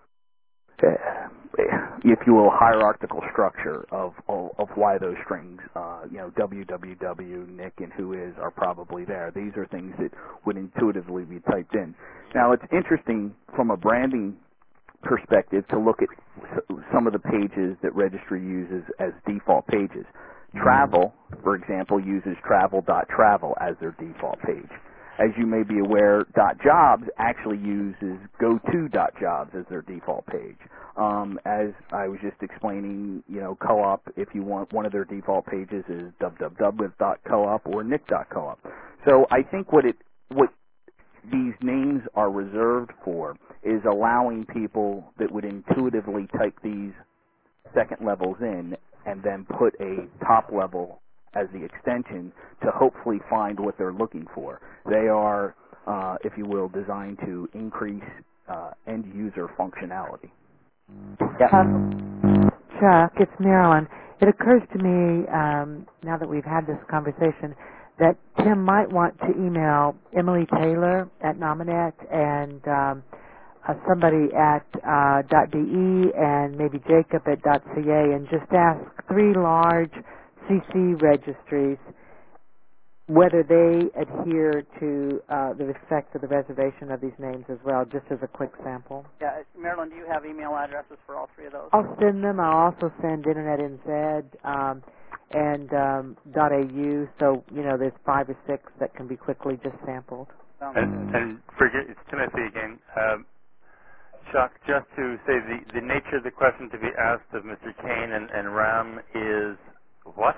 uh, if you will, hierarchical structure of of, of why those strings, uh, you know, W W W, Nick, and Whois are probably there. These are things that would intuitively be typed in. Now, it's interesting from a branding perspective to look at some of the pages that registry uses as default pages. Travel, for example, uses travel dot travel as their default page. As you may be aware, .jobs actually uses go to dot jobs as their default page. Um, as I was just explaining, you know, Co-op, if you want, one of their default pages is w w w dot coop or Nick dot coop. So I think what it what these names are reserved for is allowing people that would intuitively type these second levels in and then put a top level as the extension to hopefully find what they're looking for. They are, uh, if you will, designed to increase uh, end-user functionality. Yeah. Um, Chuck, it's Marilyn. It occurs to me, um, now that we've had this conversation, that Tim might want to email Emily Taylor at Nominet and um, uh, somebody at uh, .de and maybe Jacob at .ca and just ask three large C C registries whether they adhere to uh, the respect for the reservation of these names as well, just as a quick sample. Yeah, Marilyn, do you have email addresses for all three of those? I'll send them. I'll also send Internet N Z um, and um, .au, so, you know, there's five or six that can be quickly just sampled. And, and forget, it's Timothy again. Um, Chuck, just to say the, the nature of the question to be asked of Mister Kane and, and Ram is what?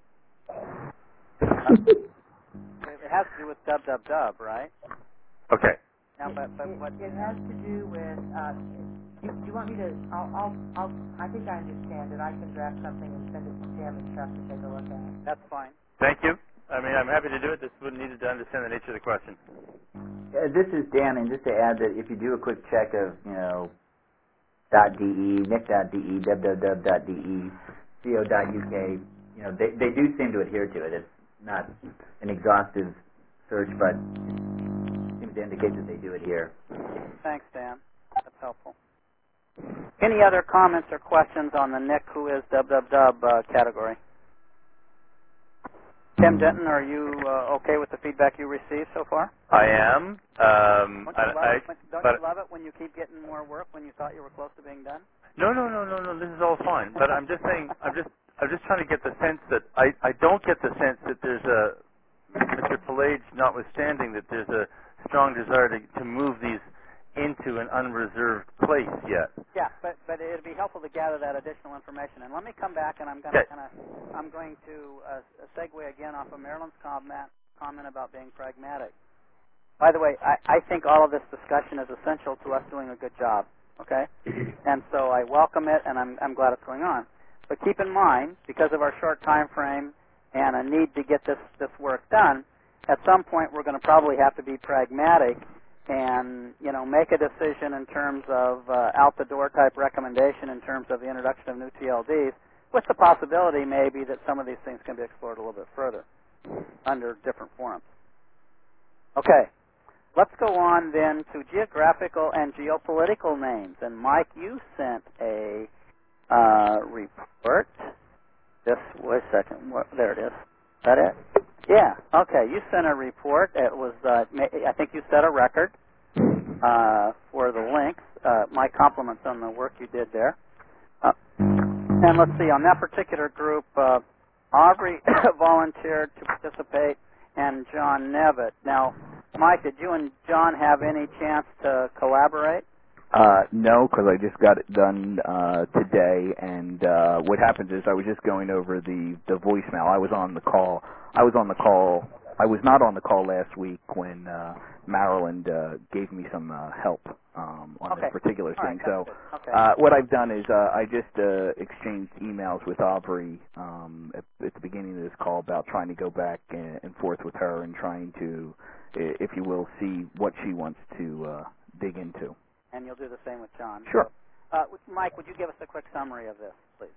It has to do with dub dub dub, right? Okay. Now, but, but what it, it has to do with. Uh, do, do you want me to? I'll, I'll, I'll. I think I understand it. I can draft something and send it to Tim and Chuck to take a look at. That's fine. Thank you. I mean, I'm happy to do it. This would needed to understand the nature of the question. Uh, this is Dan, and just to add that if you do a quick check of, you know, .de, nic.de, www.de, co.uk, you know, they, they do seem to adhere to it. It's not an exhaustive search, but it seems to indicate that they do adhere. Thanks, Dan. That's helpful. Any other comments or questions on the Nick Who Is www uh, category? Tim Denton, are you uh, okay with the feedback you received so far? I am. Um, don't you, I, love, I, it when, don't but you love it when you keep getting more work when you thought you were close to being done? No, no, no, no, no. This is all fine. But I'm just saying. I'm just. I'm just trying to get the sense that I. I don't get the sense that there's a, Mister Pillage, notwithstanding, that there's a strong desire to to move these into an unreserved place yet. Yeah, but but it'd be helpful to gather that additional information. And let me come back, and I'm going to Okay. kind of I'm going to uh, segue again off of Marilyn's comment comment about being pragmatic. By the way, I, I think all of this discussion is essential to us doing a good job. Okay, and so I welcome it, and I'm I'm glad it's going on. But keep in mind, because of our short time frame and a need to get this this work done, at some point we're going to probably have to be pragmatic and, you know, make a decision in terms of uh, out-the-door type recommendation in terms of the introduction of new T L Ds, with the possibility maybe that some of these things can be explored a little bit further under different forums. Okay, let's go on then to geographical and geopolitical names. And Mike, you sent a uh, report. This, wait a second, what, there it is. Is that it? Yeah, okay, you sent a report. It was, uh, I think you set a record uh, for the links. Uh, my compliments on the work you did there. Uh, and let's see, on that particular group, uh, Aubrey volunteered to participate, and John Nevitt. Now, Mike, did you and John have any chance to collaborate? Uh, no, because I just got it done uh, today, and uh, what happens is I was just going over the, the voicemail. I was on the call. I was on the call. I was not on the call last week when uh, Maryland uh, gave me some uh, help um, on okay. this particular All thing. Right, so okay. uh, what I've done is uh, I just uh, exchanged emails with Aubrey um, at, at the beginning of this call about trying to go back and, and forth with her and trying to, if you will, see what she wants to uh, dig into. And you'll do the same with John. Sure. Uh, Mike, would you give us a quick summary of this, please?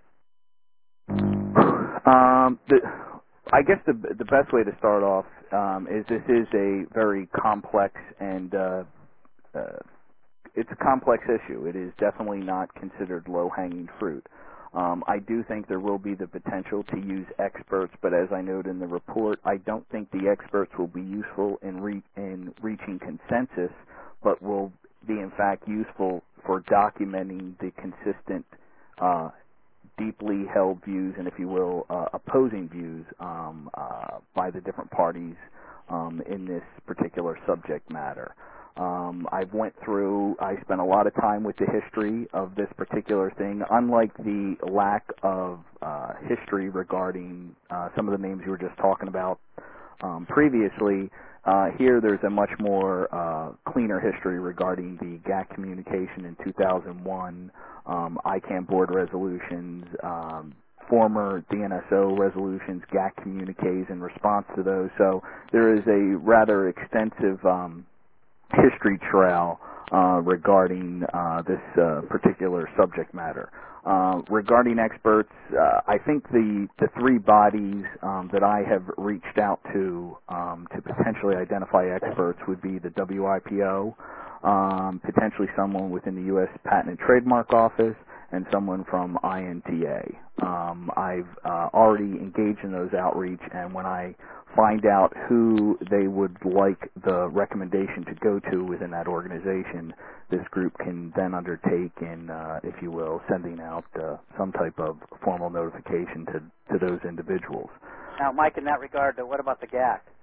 Um, the, I guess the the best way to start off um, is this is a very complex and uh, uh, it's a complex issue. It is definitely not considered low-hanging fruit. Um, I do think there will be the potential to use experts, but as I noted in the report, I don't think the experts will be useful in, re- in reaching consensus, but will be in fact useful for documenting the consistent, uh, deeply held views and, if you will, uh, opposing views um, uh, by the different parties um, in this particular subject matter. Um, I've went through, I spent a lot of time with the history of this particular thing. Unlike the lack of uh, history regarding uh, some of the names you were just talking about um, previously, Uh, here there's a much more uh, cleaner history regarding the G A C communication in two thousand one, um, I CANN board resolutions, um, former D N S O resolutions, G A C communiques in response to those. So there is a rather extensive um, history trail uh, regarding uh, this uh, particular subject matter. Uh, regarding experts, uh, I think the, the three bodies um, that I have reached out to um, to potentially identify experts would be the W I P O, um, potentially someone within the U S Patent and Trademark Office, and someone from I N T A. Um, I've uh, already engaged in those outreach, and when I find out who they would like the recommendation to go to within that organization, this group can then undertake in, uh, if you will, sending out uh, some type of formal notification to, to those individuals. Now, Mike, in that regard, uh, what about the G A C?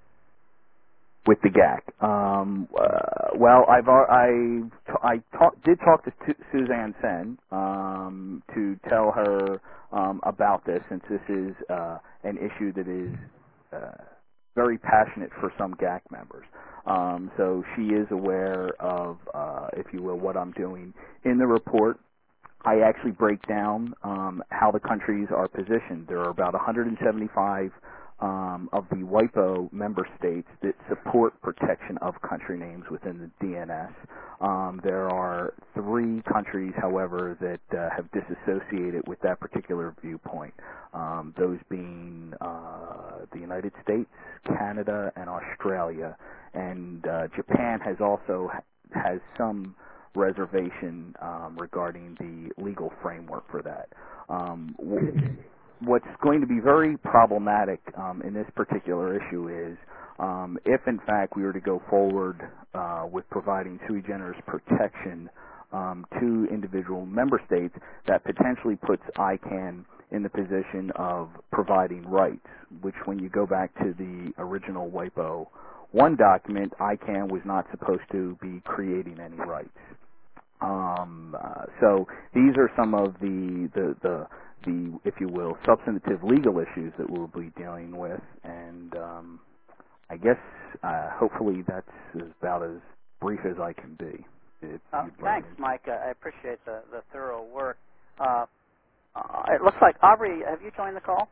With the G A C, um, uh, well, I've I I talk, did talk to Su- Suzanne Sen um, to tell her um, about this, since this is uh, an issue that is uh, very passionate for some G A C members. Um, so she is aware of, uh, if you will, what I'm doing. In the report, I actually break down um, how the countries are positioned. There are about one hundred seventy-five um, of the WIPO member states that support protection of country names within the D N S. Um, there are three countries, however, that uh, have disassociated with that particular viewpoint, um, those being uh, the United States, Canada, and Australia. And uh, Japan has also ha- has some reservation um, regarding the legal framework for that. Um, w- what's going to be very problematic um, in this particular issue is um, if, in fact, we were to go forward uh, with providing sui generis protection um, to individual member states, that potentially puts I CANN in the position of providing rights, which when you go back to the original WIPO one document, I CANN was not supposed to be creating any rights. Um, uh, so these are some of the, the, the, the, if you will, substantive legal issues that we'll be dealing with, and um, I guess uh, hopefully that's about as brief as I can be. Uh, thanks, Mike. Uh, I appreciate the, the thorough work. Uh, uh, it looks like, Aubrey, have you joined the call?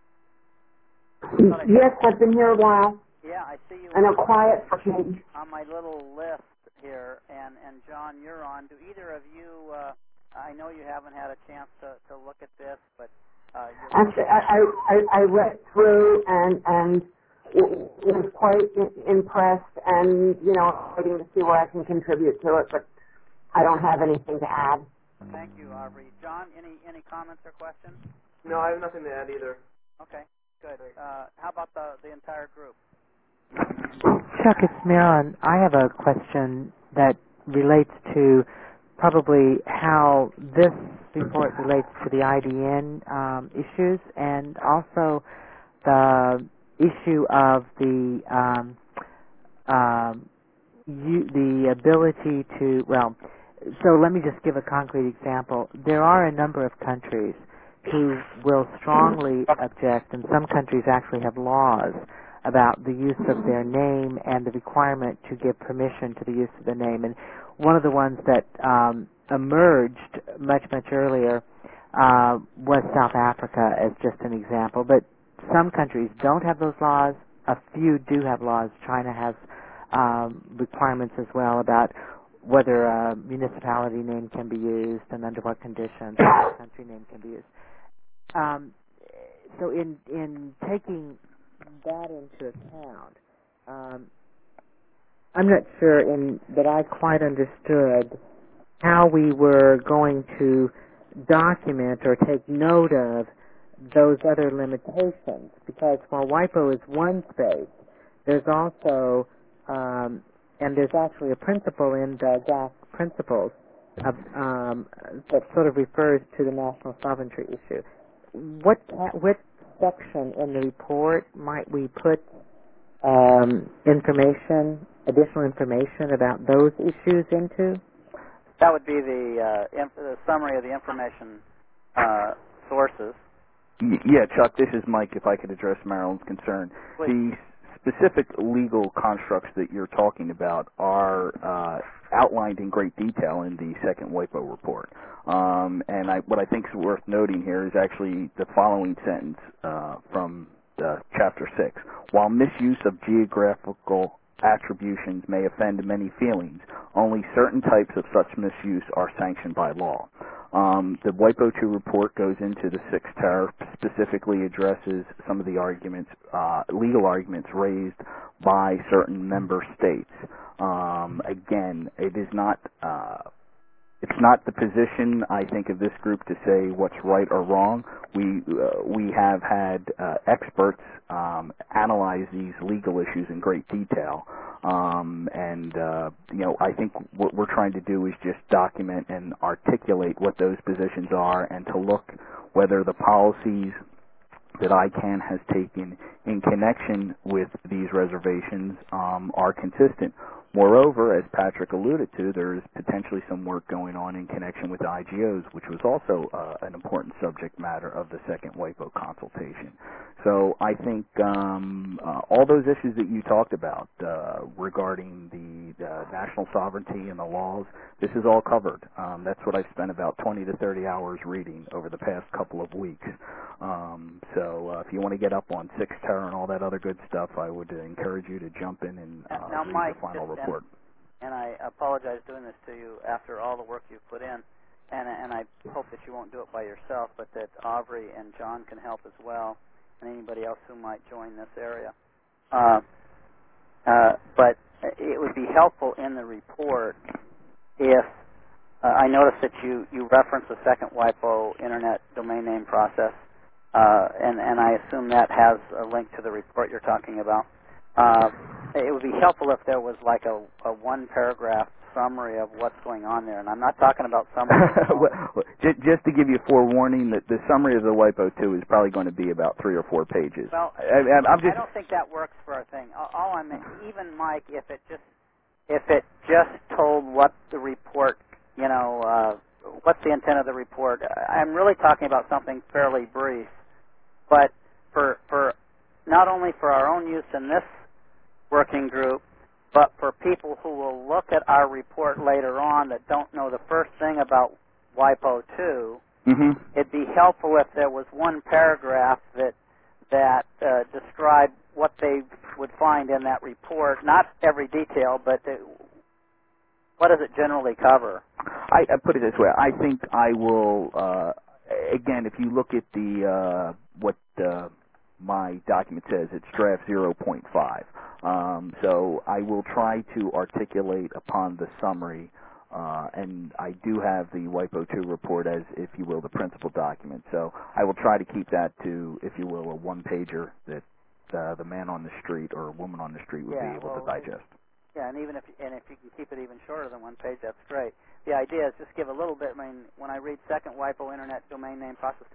Yes, I've been here a while. Yeah, I see you. And I'm quiet for change. On my little list here, and, and John, you're on. Do either of you, uh, I know you haven't had a chance to, to look at this, but... Uh, Actually, I, I, I read through and, and was quite impressed and, you know, waiting to see where I can contribute to it, but I don't have anything to add. Thank you, Aubrey. John, any, any comments or questions? No, I have nothing to add either. Okay, good. Uh, how about the, the entire group? Chuck, it's Marilyn. I have a question that relates to probably how this report relates to the I D N um, issues, and also the issue of the um, um, you, the ability to, well, so let me just give a concrete example. There are a number of countries who will strongly object, and some countries actually have laws about the use of their name and the requirement to give permission to the use of the name. And one of the ones that um, emerged much, much earlier uh, was South Africa as just an example. But some countries don't have those laws. A few do have laws. China has um, requirements as well about whether a municipality name can be used and under what conditions a country name can be used. Um, so in in taking that into account, um, I'm not sure in that I quite understood how we were going to document or take note of those other limitations, because while WIPO is one space, there's also, um, and there's actually a principle in the G A C principles of, um, that sort of refers to the national sovereignty issue. What, what section in the report might we put um, information, additional information about those issues into? That would be the, uh, inf- the summary of the information uh, sources. Y- yeah, Chuck, this is Mike, if I could address Marilyn's concern. Please. The specific legal constructs that you're talking about are uh, outlined in great detail in the second WIPO report. Um, and I, what I think is worth noting here is actually the following sentence uh, from uh, Chapter six. While misuse of geographical attributions may offend many feelings, only certain types of such misuse are sanctioned by law. Um, the WIPO two report goes into the sixth tariff, specifically addresses some of the arguments, uh, legal arguments raised by certain member states. Um, again, it is not, uh, it's not the position, I think, of this group to say what's right or wrong. We uh, we have had uh, experts um, analyze these legal issues in great detail. Um, and, uh, you know, I think what we're trying to do is just document and articulate what those positions are, and to look whether the policies that I CANN has taken in connection with these reservations um, are consistent. Moreover, as Patrick alluded to, there is potentially some work going on in connection with I G Os, which was also uh, an important subject matter of the second WIPO consultation. So I think um, uh, all those issues that you talked about uh, regarding the uh, national sovereignty and the laws. This is all covered. Um, that's what I've spent about twenty to thirty hours reading over the past couple of weeks. Um, so uh, if you want to get up on Six Terra and all that other good stuff, I would uh, encourage you to jump in and uh, now, read Mike, the final just, report. And, and I apologize doing this to you after all the work you've put in, and, and I hope that you won't do it by yourself, but that Aubrey and John can help as well, and anybody else who might join this area. Uh, uh, but it would be helpful in the report if uh, I noticed that you, you reference the second WIPO internet domain name process, uh, and, and I assume that has a link to the report you're talking about. Uh, it would be helpful if there was like a, a one-paragraph summary of what's going on there, and I'm not talking about summary. well, just, just to give you forewarning, that the summary of the WIPO two is probably going to be about three or four pages. Well, I, I'm just, I don't think that works for a thing. All, all I'm even Mike, if it just if it just told what the report, you know, uh, what's the intent of the report. I'm really talking about something fairly brief, but for for not only for our own use in this working group, but for people who will look at our report later on that don't know the first thing about WIPO two, mm-hmm. it'd be helpful if there was one paragraph that that uh, described what they would find in that report. Not every detail, but uh, what does it generally cover? I, I put it this way. I think I will, uh, again, if you look at the uh, what uh, my document says, it's draft zero point five. Um, so I will try to articulate upon the summary, uh, and I do have the WIPO two report as, if you will, the principal document. So I will try to keep that to, if you will, a one-pager that uh, the man on the street or woman on the street would yeah, be able well, to digest. Yeah, and even if and if you can keep it even shorter than one page, that's great. The idea is just give a little bit. I mean, when I read second WIPO internet domain name process,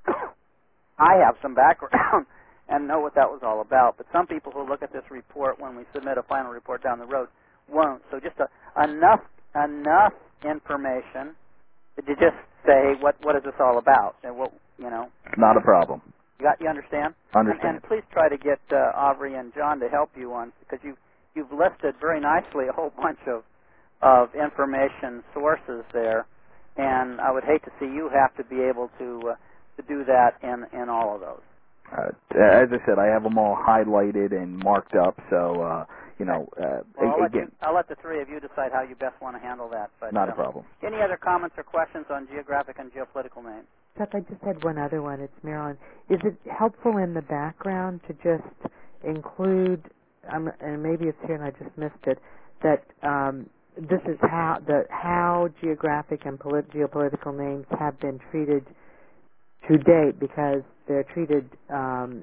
I have some background and know what that was all about. But some people who look at this report when we submit a final report down the road won't. So just a, enough enough information to just say what what is this all about and what you know. Not a problem. You got you understand? Understand. And, and please try to get uh, Aubrey and John to help you on because you you've listed very nicely a whole bunch of of information sources there, and I would hate to see you have to be able to uh, to do that in in all of those. Uh, as I said, I have them all highlighted and marked up, so, uh, you know, uh, well, I'll, again. let you, I'll let the three of you decide how you best want to handle that. But, not a um, problem. Any other comments or questions on geographic and geopolitical names? Chuck, I just had one other one. It's Marilyn. Is it helpful in the background to just include, um, and maybe it's here and I just missed it, that um, this is how the how geographic and polit- geopolitical names have been treated to date, because they're treated um,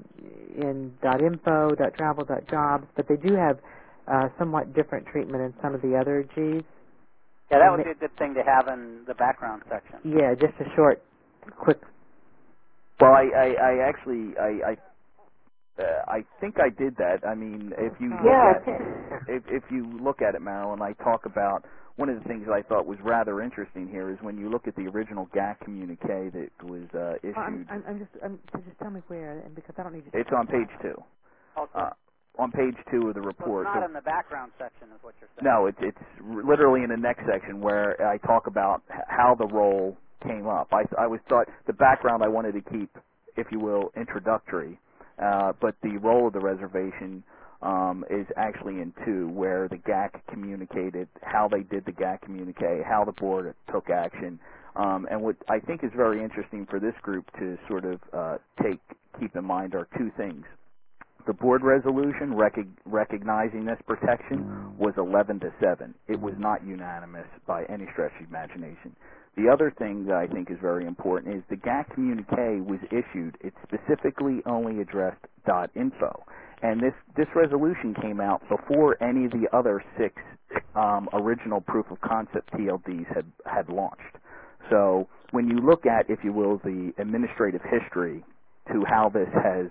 in .info, .travel, .jobs, but they do have uh, somewhat different treatment in some of the other Gs. Yeah, that would be a good thing to have in the background section. Yeah, just a short, quick. Well, I, I, I actually, I, I Uh, I think I did that. I mean, if you look yeah, at if if you look at it, Marilyn, I talk about one of the things I thought was rather interesting here is when you look at the original G A C communique that was uh, issued. I'm, I'm, I'm just, I'm, so just tell me where, and because I don't need to. It's on page two. Okay. Uh, on page two of the So report. it's not so, in the background section, is what you're saying? No, it's it's literally in the next section where I talk about how the role came up. I I was thought the background I wanted to keep, if you will, introductory. Uh, but the role of the reservation um, is actually in two, where the G A C communicated how they did the G A C communique, how the board took action, um, and what I think is very interesting for this group to sort of uh, take keep in mind are two things. The board resolution rec- recognizing this protection was eleven to seven. It was not unanimous by any stretch of imagination. The other thing that I think is very important is the G A C communique was issued. It specifically only addressed .info. And this, this resolution came out before any of the other six um, original proof of concept T L Ds had, had launched. So when you look at, if you will, the administrative history to how this has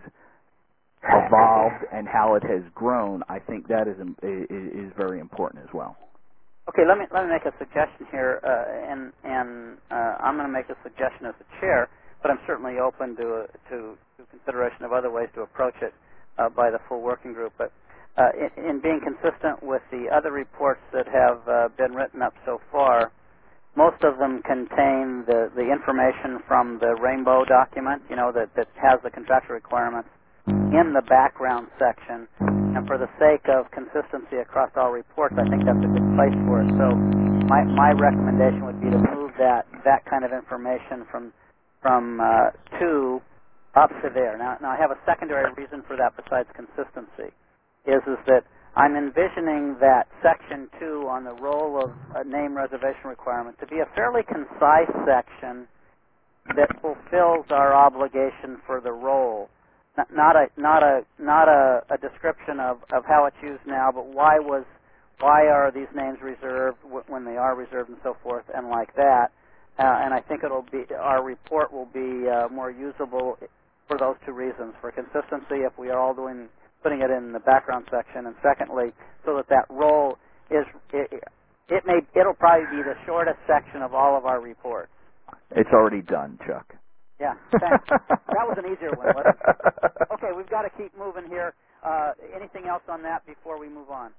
evolved and how it has grown, I think that is, is, is very important as well. Okay, let me let me make a suggestion here, uh, and and uh, I'm going to make a suggestion as the chair, but I'm certainly open to uh, to, to consideration of other ways to approach it uh, by the full working group. But uh, in, in being consistent with the other reports that have uh, been written up so far, most of them contain the, the information from the Rainbow document, you know, that, that has the contractual requirements in the background section. And for the sake of consistency across all reports, I think that's a good place for it. So my, my recommendation would be to move that, that kind of information from, from uh, two up to there. Now, now, I have a secondary reason for that besides consistency, is, is that I'm envisioning that Section two on the role of a name reservation requirement to be a fairly concise section that fulfills our obligation for the role. Not a not a not a, a description of, of how it's used now, but why was why are these names reserved when they are reserved and so forth, and like that. Uh, and I think it'll be our report will be uh, more usable for those two reasons: for consistency, if we are all doing putting it in the background section, and secondly, so that that role is it, it may it'll probably be the shortest section of all of our reports. It's already done, Chuck. Yeah, thanks. That was an easier one, wasn't it? Okay, we've got to keep moving here. Uh, anything else on that before we move on?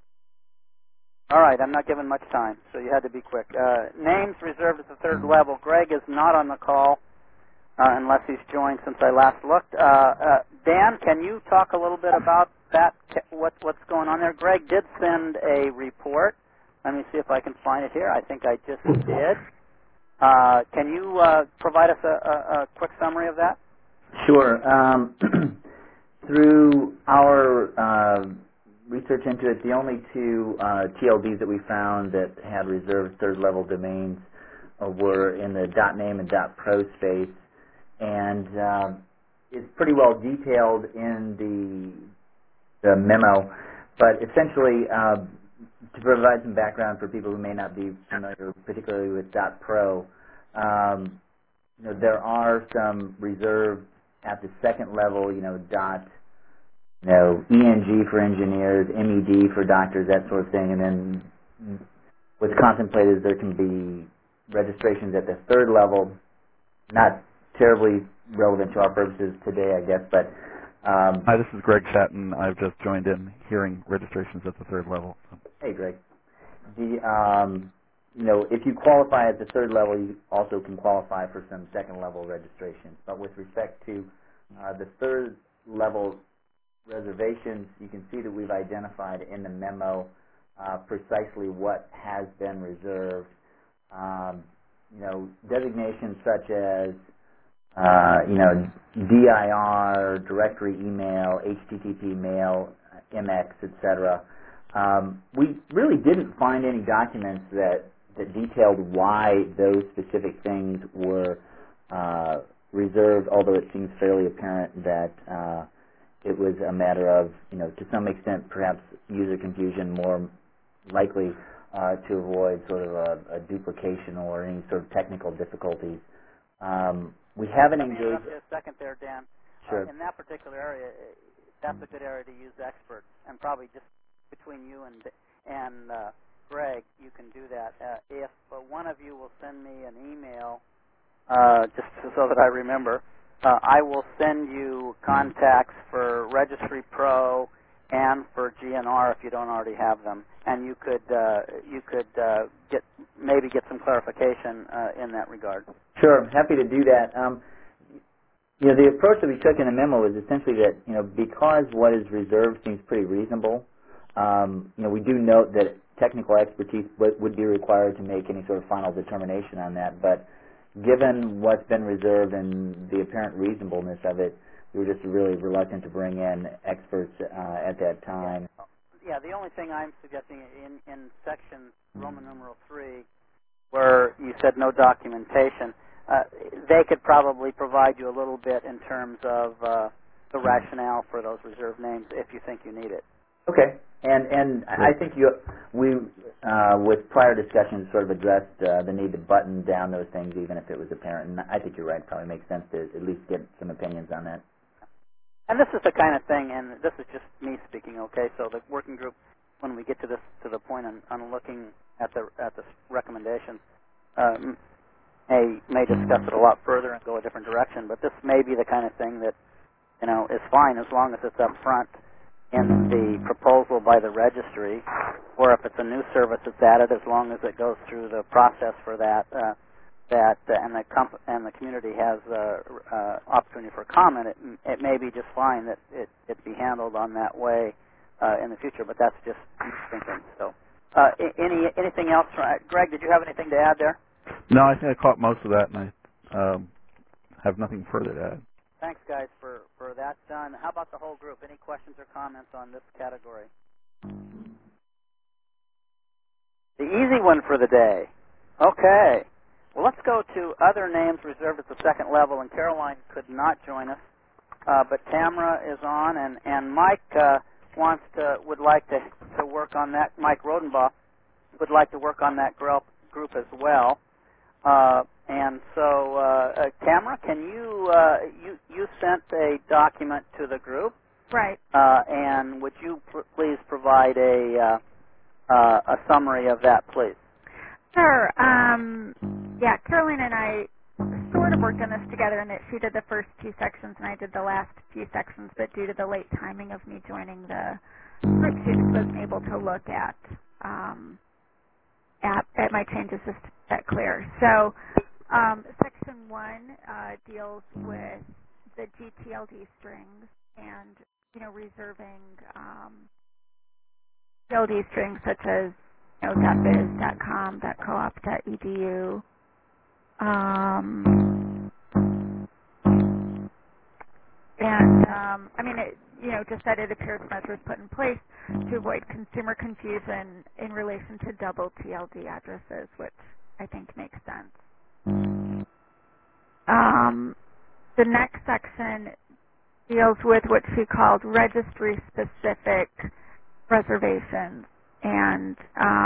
All right, I'm not giving much time, so you had to be quick. Uh, names reserved at the third level. Greg is not on the call uh, unless he's joined since I last looked. Uh, uh, Dan, can you talk a little bit about that, what, what's going on there? Greg did send a report. Let me see if I can find it here. I think I just did. Uh, can you uh, provide us a, a, a quick summary of that? Sure. Um, through our uh, research into it, the only two uh, T L Ds that we found that had reserved third-level domains uh, were in the .name and .pro space, and uh, it's pretty well detailed in the, the memo. But essentially, uh, to provide some background for people who may not be familiar, particularly with .pro, um, you know, there are some reserved at the second level, you know, dot, you know, E N G for engineers, M E D for doctors, that sort of thing, and then what's contemplated is there can be registrations at the third level, not terribly relevant to our purposes today, I guess, but Um, Hi, this is Greg Chatton. I've just joined in hearing registrations at the third level. Hey, Greg. The, um, you know, if you qualify at the third level, you also can qualify for some second level registrations. But with respect to uh, the third level reservations, you can see that we've identified in the memo uh, precisely what has been reserved. Um, you know, designations such as Uh, you know, D I R, directory email, H T T P mail, M X, et cetera. Um, we really didn't find any documents that, that detailed why those specific things were uh, reserved, although it seems fairly apparent that uh, it was a matter of, you know, to some extent perhaps user confusion, more likely uh, to avoid sort of a, a duplication or any sort of technical difficulties. Um, We haven't Let me engaged. interrupt you a second there, Dan. Sure. Uh, in that particular area, that's a good area to use experts, and probably just between you and and uh, Greg, you can do that. Uh, if uh, one of you will send me an email, uh, just so that I remember, uh, I will send you contacts for Registry Pro and for G N R if you don't already have them, and you could uh, you could uh, get maybe get some clarification uh, in that regard. Sure, happy to do that. Um, you know, the approach that we took in the memo is essentially that, you know, because what is reserved seems pretty reasonable, um, you know, we do note that technical expertise w- would be required to make any sort of final determination on that, but given what's been reserved and the apparent reasonableness of it, we were just really reluctant to bring in experts uh, at that time. Yeah, the only thing I'm suggesting in, in section Roman numeral three, where you said no documentation, uh, they could probably provide you a little bit in terms of uh, the rationale for those reserved names if you think you need it. Okay, and and I think you we uh, with prior discussions sort of addressed uh, the need to button down those things even if it was apparent, and I think you're right. It probably makes sense to at least get some opinions on that. And this is the kind of thing, and this is just me speaking, okay? So the working group, when we get to this to the point on, on looking at the at the recommendations, um, may may discuss it a lot further and go a different direction. But this may be the kind of thing that, you know, is fine as long as it's up front in the proposal by the registry, or if it's a new service that's added, as long as it goes through the process for that, uh, that uh, and the comp- and the community has uh, uh, opportunity for comment, it, it may be just fine that it, it be handled on that way uh, in the future. But that's just thinking. So, uh, any anything else? Greg, did you have anything to add there? No, I think I caught most of that, and I um, have nothing further to add. Thanks, guys, for, for that done. How about the whole group? Any questions or comments on this category? The easy one for the day. Okay. Well, let's go to other names reserved at the second level, and Caroline could not join us, uh, but Tamara is on, and, and Mike uh, wants to, would like to, to work on that. Mike Rodenbach would like to work on that group, group as well. Uh, and so, uh, uh, Tamara, can you, uh, you you sent a document to the group, right? Uh, and would you pr- please provide a uh, uh, a summary of that, please? Sure. Um, yeah, Caroline and I sort of worked on this together, in that she did the first two sections and I did the last few sections. But due to the late timing of me joining the group, she just wasn't able to look at um, at, at my changes just that clear. So. Um, section one uh, deals with the G T L D strings and, you know, reserving um, G T L D strings such as, you know, .biz, .com, .coop, .edu. Um, and, um, I mean, it, you know, just that it appears measures put in place to avoid consumer confusion in relation to double T L D addresses, which I think makes sense. Um, the next section deals with what she called registry-specific reservations, and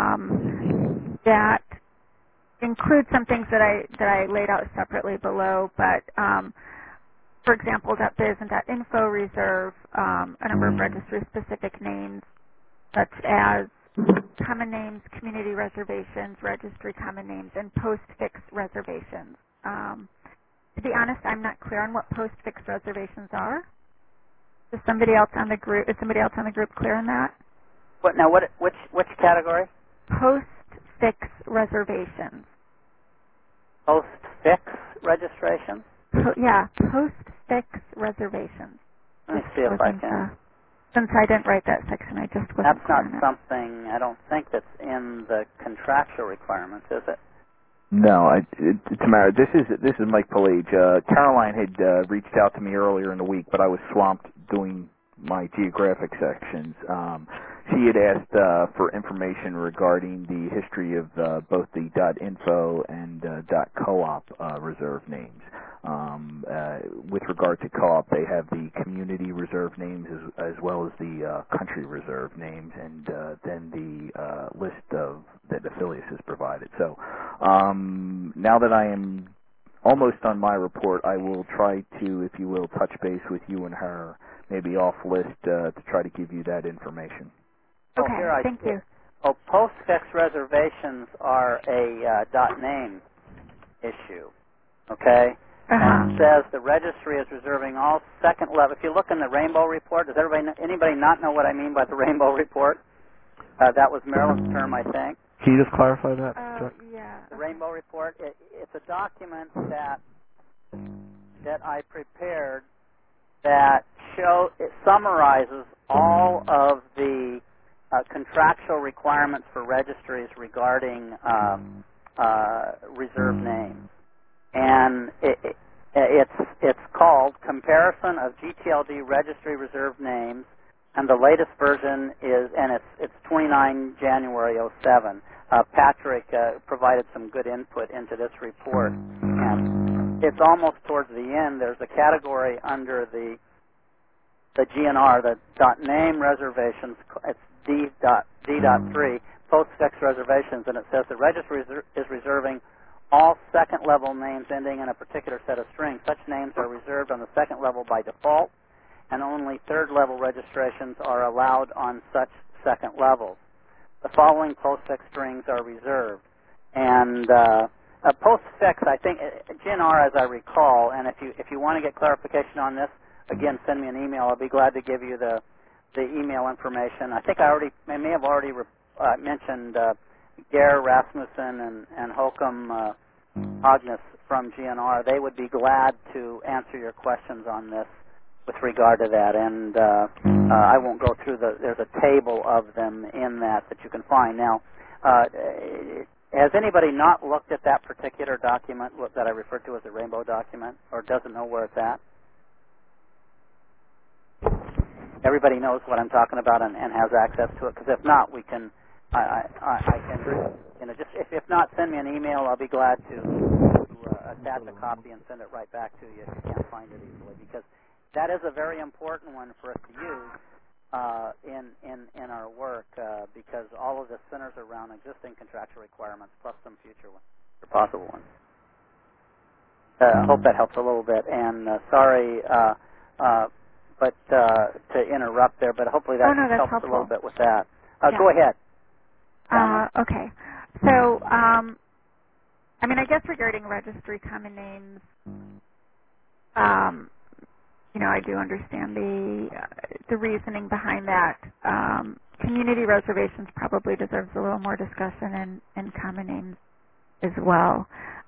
um, that includes some things that I that I laid out separately below. But um, for example, .biz and .info reserve um, a number of registry-specific names, such as common names, community reservations, registry common names, and postfix reservations. Um, to be honest, I'm not clear on what postfix reservations are. Is somebody else on the group? Is somebody else on the group clear on that? What now? What which which category? Postfix reservations. Postfix registrations. Po- yeah, postfix reservations. Let me see if I can. Uh, since I didn't write that section, I just wasn't That's clear not on it. something, I don't think that's in the contractual requirements, is it? No, I, it, Tamara, this is this is Mike Pallage. Uh, Caroline had uh, reached out to me earlier in the week, but I was swamped doing my geographic sections. Um, she had asked uh, for information regarding the history of uh, both the .info and uh, .coop uh, reserve names. Um, uh, with regard to co-op, they have the community reserve names as, as well as the uh, country reserve names, and uh, then the uh, list of that Affilius has provided. So um, now that I am almost on my report, I will try to, if you will, touch base with you and her, maybe off list, uh, to try to give you that information. Okay, oh, here I thank see. you. Oh, postfix reservations are a uh, .name issue, okay? Uh-huh. And it says the registry is reserving all second level. If you look in the Rainbow Report, does everybody, anybody not know what I mean by the Rainbow Report? Uh, that was Marilyn's term, I think. Can you just clarify that, Uh, Chuck? yeah. The Rainbow Report. It, it's a document that that I prepared that show it summarizes all of the uh, contractual requirements for registries regarding uh, uh, reserve names, and it, it, it's it's called Comparison of G T L D Registry Reserve Names, and the latest version is, and it's it's twenty-nine January oh seven. Uh, Patrick uh, provided some good input into this report, and it's almost towards the end. There's a category under the the G N R, the .name reservations. It's D dot D dot three, postfix reservations, and it says the registry is reserving all second-level names ending in a particular set of strings. Such names are reserved on the second level by default, and only third-level registrations are allowed on such second levels. The following postfix strings are reserved. And uh, a postfix, I think, uh, G N R, as I recall, and if you if you want to get clarification on this, again, send me an email. I'll be glad to give you the the email information. I think I already I may have already re- uh, mentioned uh, Gare Rasmussen and, and Håkon uh, Agnes from G N R. They would be glad to answer your questions on this with regard to that. And uh, uh, I won't go through the, there's a table of them in that that you can find. Now, uh, has anybody not looked at that particular document that I referred to as a rainbow document, or doesn't know where it's at? Everybody knows what I'm talking about and, and has access to it, because if not, we can, I, I, I can, you know, just if, if not, send me an email. I'll be glad to, to uh, attach a copy and send it right back to you if you can't find it easily, because that is a very important one for us to use uh, in, in, in our work, uh, because all of this centers around existing contractual requirements plus some future ones, or possible ones. I uh, hope that helps a little bit, and uh, sorry, uh, uh, but uh, to interrupt there, but hopefully that oh, no, helps helpful. a little bit with that. Uh, yeah. Go ahead. Uh, okay. So, um, I mean, I guess regarding registry common names, um, you know, I do understand the uh, the reasoning behind that. Um, community reservations probably deserves a little more discussion, and, and common names as well.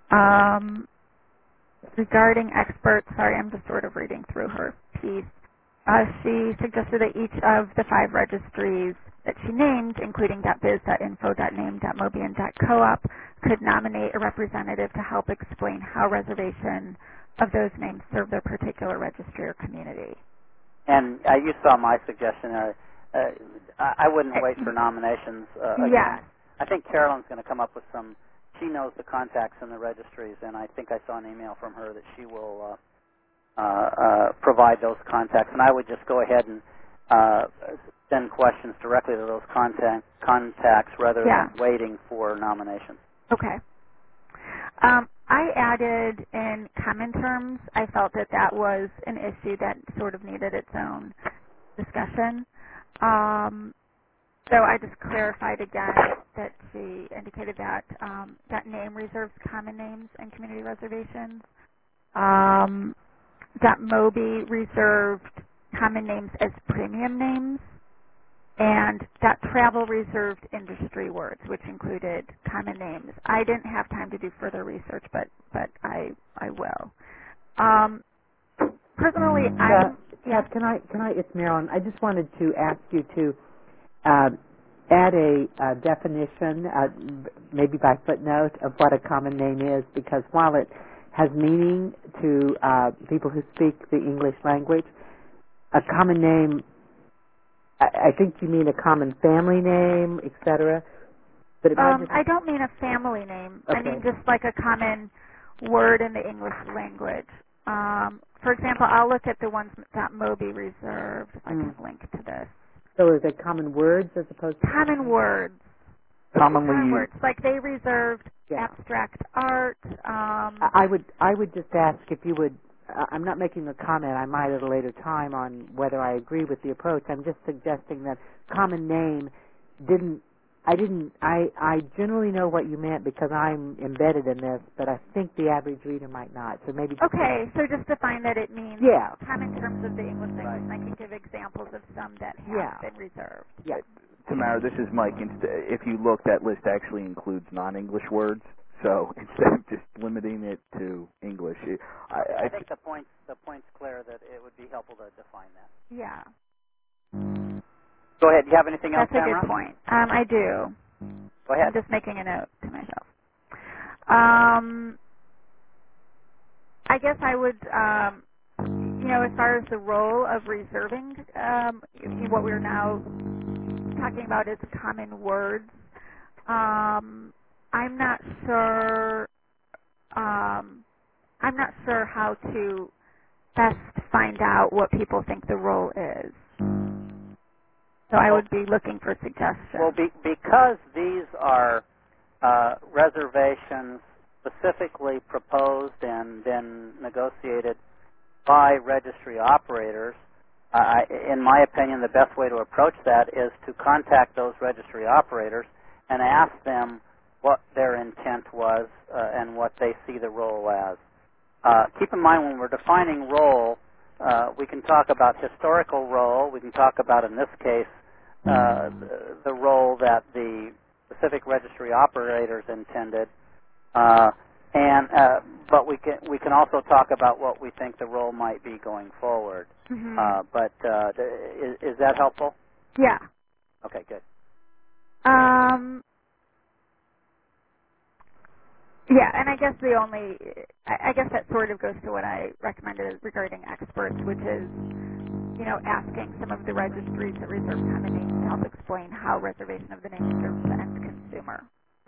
Um, regarding experts, sorry, I'm just sort of reading through her piece. Uh, she suggested that each of the five registries that she named, including .biz, .info, .name, .mobi, and .coop, could nominate a representative to help explain how reservation of those names serve their particular registry or community. And uh, you saw my suggestion. Uh, uh, I wouldn't wait for nominations. Uh, again, yeah. I think Carolyn's going to come up with some. She knows the contacts in the registries, and I think I saw an email from her that she will uh, uh, uh, provide those contacts. And I would just go ahead and uh, send questions directly to those contact, contacts rather yeah. than waiting for nominations. Okay. Um, I added in common terms. I felt that that was an issue that sort of needed its own discussion. Um, so I just clarified again that she indicated that um, that name reserves common names and community reservations. Um, that Mobi reserved common names as premium names, and that travel reserved industry words, which included common names. I didn't have time to do further research, but but I I will. Um, personally, I yeah. Can I can I? It's Marilyn. I just wanted to ask you to uh, add a, a definition, uh, maybe by footnote, of what a common name is, because while it has meaning to uh, people who speak the English language, a common name, I, I think you mean a common family name, et cetera. But it um, just... I don't mean a family name. Okay. I mean just like a common word in the English language. Um, for example, I'll look at the ones that Mobi reserved, if I mm. can link to this. So is it common words as opposed to... Common words. Commonly common used. words. Like they reserved yeah. abstract art. Um, I would I would just ask if you would... Uh, I'm not making a comment. I might at a later time on whether I agree with the approach. I'm just suggesting that common name didn't... I didn't... I, I generally know what you meant because I'm embedded in this, but I think the average reader might not. So maybe... Okay, so just define that it means yeah. common terms of the English language, and I can give examples of some that have yeah. been reserved. Yeah. Tamara, this is Mike. If you look, that list actually includes non-English words. So instead of just limiting it to English, it, I, I, I think the point's the point's clear that it would be helpful to define that. Yeah. Go ahead. Do you have anything else, That's a Tamara? good point. Um, I do. Go ahead. I'm just making a note to myself. Um, I guess I would, um, you know, as far as the role of reserving, um, what we're now talking about is common words. Um, I'm not sure. Um, I'm not sure how to best find out what people think the role is. So I would be looking for suggestions. Well, be, because these are uh, reservations specifically proposed and then negotiated by registry operators, uh, in my opinion, the best way to approach that is to contact those registry operators and ask them what their intent was uh, and what they see the role as. Uh, keep in mind when we're defining role, uh, we can talk about historical role. We can talk about, in this case, uh, the, the role that the specific registry operators intended. Uh, and uh, but we can we can also talk about what we think the role might be going forward. Mm-hmm. Uh, but uh, is, is that helpful? Yeah. Okay, good. Um. Yeah, and I guess the only, I, I guess that sort of goes to what I recommended regarding experts, which is, you know, asking some of the registries that reserve common names to help explain how reservation of the name serves the end consumer.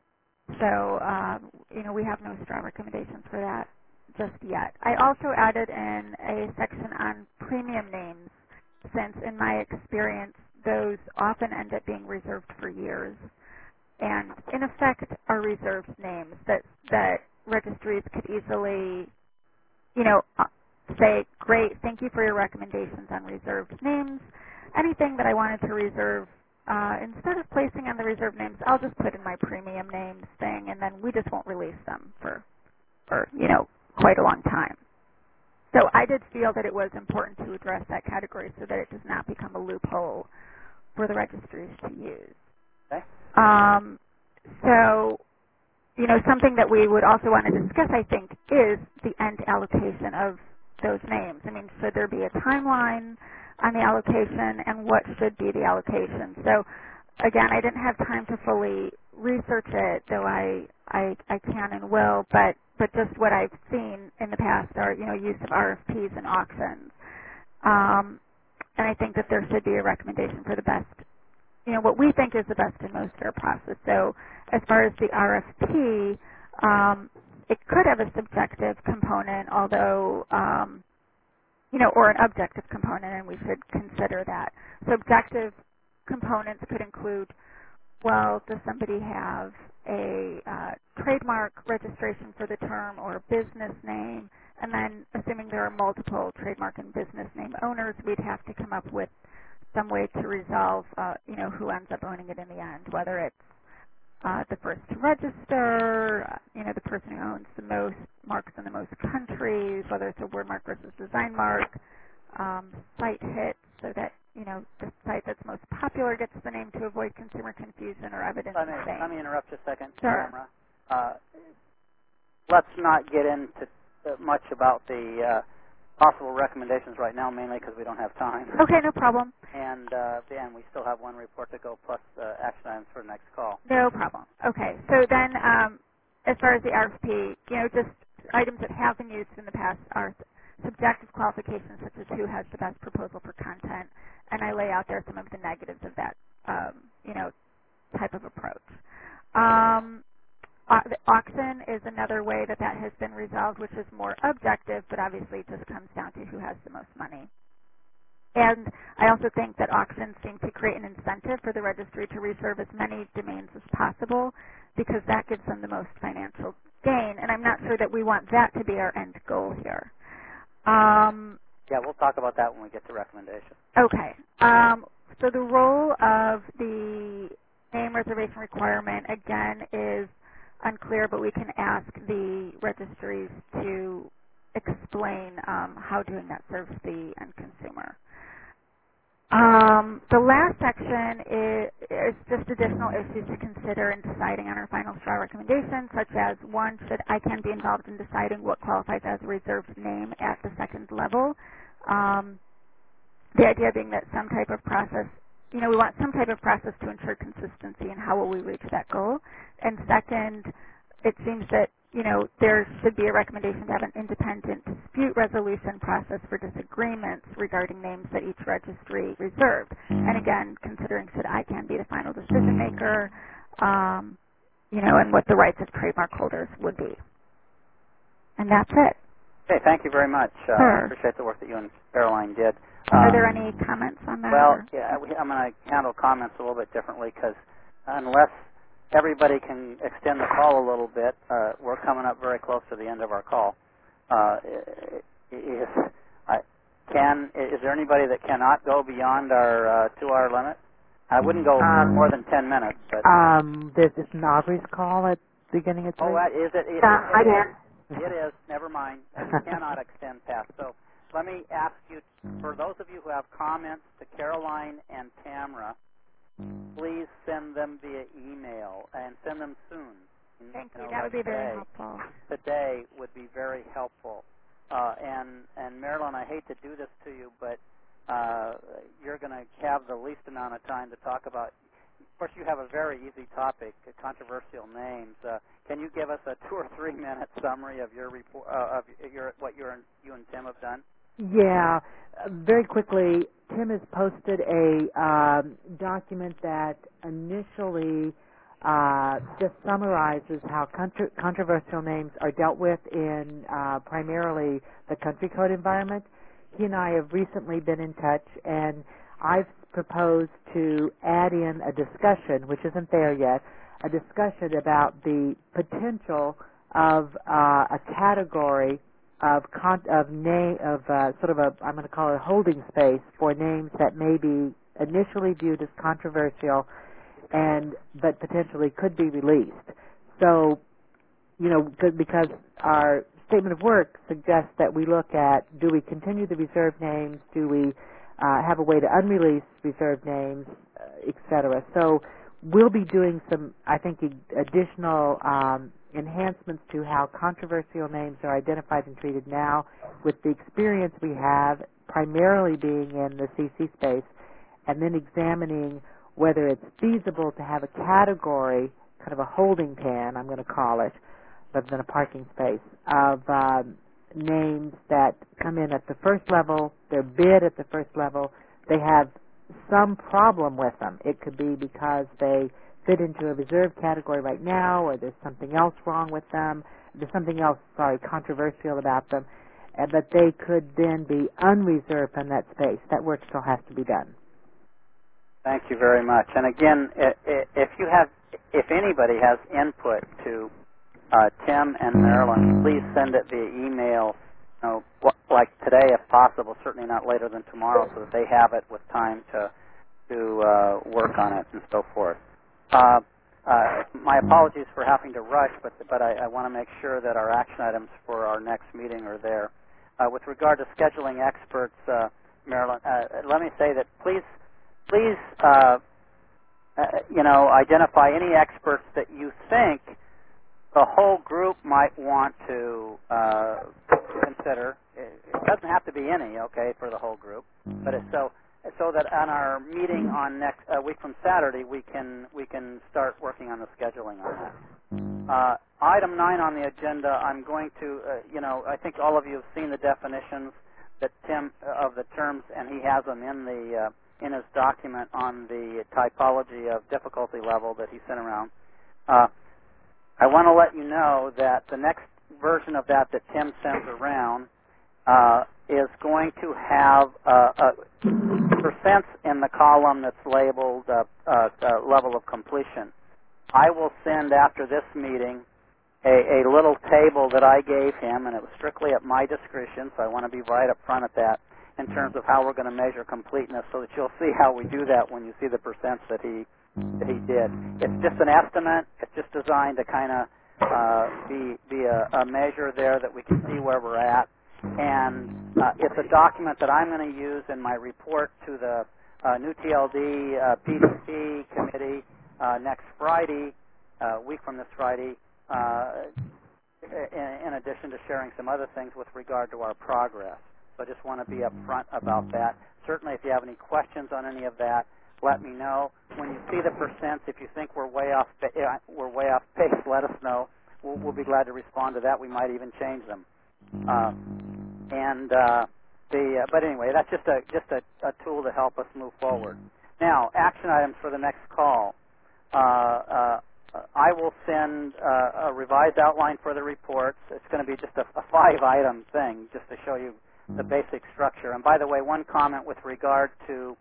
So, um, you know, we have no strong recommendations for that just yet. I also added in a section on premium names, since in my experience, those often end up being reserved for years, and in effect are reserved names that that registries could easily, you know, uh, say, great, thank you for your recommendations on reserved names. Anything that I wanted to reserve, uh, instead of placing on the reserved names, I'll just put in my premium names thing, and then we just won't release them for, for you know, quite a long time. So I did feel that it was important to address that category so that it does not become a loophole for the registries to use. Okay. Um, so, you know, something that we would also want to discuss, I think, is the end allocation of those names. I mean, should there be a timeline on the allocation, and what should be the allocation? So, again, I didn't have time to fully research it, though I, I, I can and will, but, but just what I've seen in the past are, you know, use of R F Ps and auctions. Um, and I think that there should be a recommendation for the best, you know, what we think is the best and most fair process. So as far as the R F P, um, it could have a subjective component, although, um, you know, or an objective component, and we should consider that. Subjective components could include, well, does somebody have a uh, trademark registration for the term or a business name? And then, assuming there are multiple trademark and business name owners, we'd have to come up with some way to resolve, uh, you know, who ends up owning it in the end, whether it's uh, the first to register, uh, you know, the person who owns the most marks in the most countries, whether it's a word mark versus design mark, um, site hits, so that, you know, the site that's most popular gets the name to avoid consumer confusion or evidence Let me, of same. let me interrupt you a second, Sure. Tamara. Uh, let's not get into much about the uh, possible recommendations right now, mainly because we don't have time. Okay, no problem. And, uh, and we still have one report to go, plus uh, action items for the next call. No problem. Okay, so then um, as far as the R F P, you know, just items that have been used in the past are subjective qualifications, such as who has the best proposal for content, and I lay out there some of the negatives of that, um, you know, type of approach. Um, Uh, the auction is another way that that has been resolved, which is more objective, but obviously it just comes down to who has the most money. And I also think that auctions seem to create an incentive for the registry to reserve as many domains as possible, because that gives them the most financial gain, and I'm not sure that we want that to be our end goal here. Um, yeah, we'll talk about that when we get to recommendations. Okay. Um, so the role of the name reservation requirement, again, is unclear, but we can ask the registries to explain um, how doing that serves the end consumer. Um, the last section is, is just additional issues to consider in deciding on our final straw recommendation, such as, one, should I C A N be involved in deciding what qualifies as a reserved name at the second level? Um, the idea being that some type of process, you know, we want some type of process to ensure consistency in how will we reach that goal. And second, it seems that, you know, there should be a recommendation to have an independent dispute resolution process for disagreements regarding names that each registry reserved. And again, considering should I C A N be the final decision maker, um, you know, and what the rights of trademark holders would be. And that's it. Okay, thank you very much. Uh, Sure. I appreciate the work that you and Caroline did. Are Uh, there any comments on that? Well, or? yeah, we, I'm going to handle comments a little bit differently, because unless everybody can extend the call a little bit, uh, we're coming up very close to the end of our call. Uh, is, I, can, is there anybody that cannot go beyond our uh, two-hour limit? I wouldn't go Um, more than ten minutes. But Um, there's this Aubrey's call at beginning at three. oh, that, is it? It, Yeah, it, I it did. is. It is. Never mind. Uh, You cannot extend past. So let me ask you, for those of you who have comments to Caroline and Tamara, please send them via email and send them soon. Thank you. you know, that like would be very today. helpful. Today would be very helpful. Uh, and, and Marilyn, I hate to do this to you, but uh, you're going to have the least amount of time to talk about. Of course, you have a very easy topic, controversial names. Uh, can you give us a two or three minute summary of your report, uh, of your what you and you and Tim have done? Yeah, uh, very quickly. Tim has posted a um, document that initially uh, just summarizes how contra- controversial names are dealt with in uh, primarily the country code environment. He and I have recently been in touch, and I've proposed to add in a discussion, which isn't there yet, a discussion about the potential of uh, a category of con- of name of uh, sort of a I'm going to call it a holding space for names that may be initially viewed as controversial, and but potentially could be released. So, you know, because our statement of work suggests that we look at, do we continue the reserved names? Do we uh, have a way to unrelease reserved names, uh, et cetera? So we'll be doing some, I think, additional um, enhancements to how controversial names are identified and treated now, with the experience we have primarily being in the C C space, and then examining whether it's feasible to have a category, kind of a holding pen, I'm going to call it, rather than a parking space, of um, names that come in at the first level, they're bid at the first level, they have some problem with them. It could be because they fit into a reserved category right now, or there's something else wrong with them, there's something else, sorry, controversial about them, uh, but they could then be unreserved in that space. That work still has to be done. Thank you very much. And again, if you have, if anybody has input to uh, Tim and Marilyn, please send it via email, you know, like today if possible, certainly not later than tomorrow, so that they have it with time to to uh, work on it and so forth. Uh, uh, my apologies for having to rush, but but I, I want to make sure that our action items for our next meeting are there. Uh, with regard to scheduling experts, uh, Marilyn, uh, let me say that please, please, uh, uh, you know, identify any experts that you think the whole group might want to uh, consider. It, it doesn't have to be any, okay, for the whole group, but it's so so that on our meeting on next uh, week from Saturday, we can we can start working on the scheduling on that. Uh, item nine on the agenda, I'm going to, uh, you know, I think all of you have seen the definitions that Tim uh, of the terms, and he has them in the uh, in his document on the typology of difficulty level that he sent around. Uh, I want to let you know that the next version of that that Tim sends around uh, is going to have uh, a percents in the column that's labeled uh, uh, uh, level of completion. I will send after this meeting a, a little table that I gave him, and it was strictly at my discretion, so I want to be right up front at that in terms of how we're going to measure completeness, so that you'll see how we do that when you see the percents that he that he did. It's just an estimate. It's just designed to kind of uh, be be a, a measure there that we can see where we're at. And uh, it's a document that I'm going to use in my report to the uh, New T L D uh, P D P committee uh, next Friday, a uh, week from this Friday, uh, in, in addition to sharing some other things with regard to our progress. So I just want to be upfront about that. Certainly, if you have any questions on any of that, let me know. When you see the percents, if you think we're way off, we're way off pace, let us know. We'll, we'll be glad to respond to that. We might even change them. Uh, and uh, the, uh, but anyway, that's just a just a, a tool to help us move forward. Now, action items for the next call. Uh, uh, I will send uh, a revised outline for the reports. It's going to be just a, a five-item thing, just to show you the basic structure. And by the way, one comment with regard to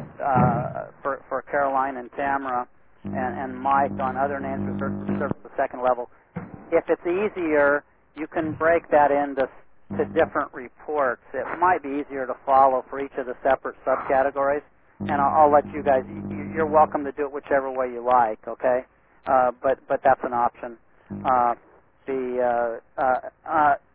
uh, for, for Caroline and Tamara and, and Mike on other names reserved at the second level. If it's easier, you can break that into to different reports. It might be easier to follow for each of the separate subcategories, and I'll, I'll let you guys. You're welcome to do it whichever way you like. Okay, uh, but but that's an option. Uh, the uh, uh, uh,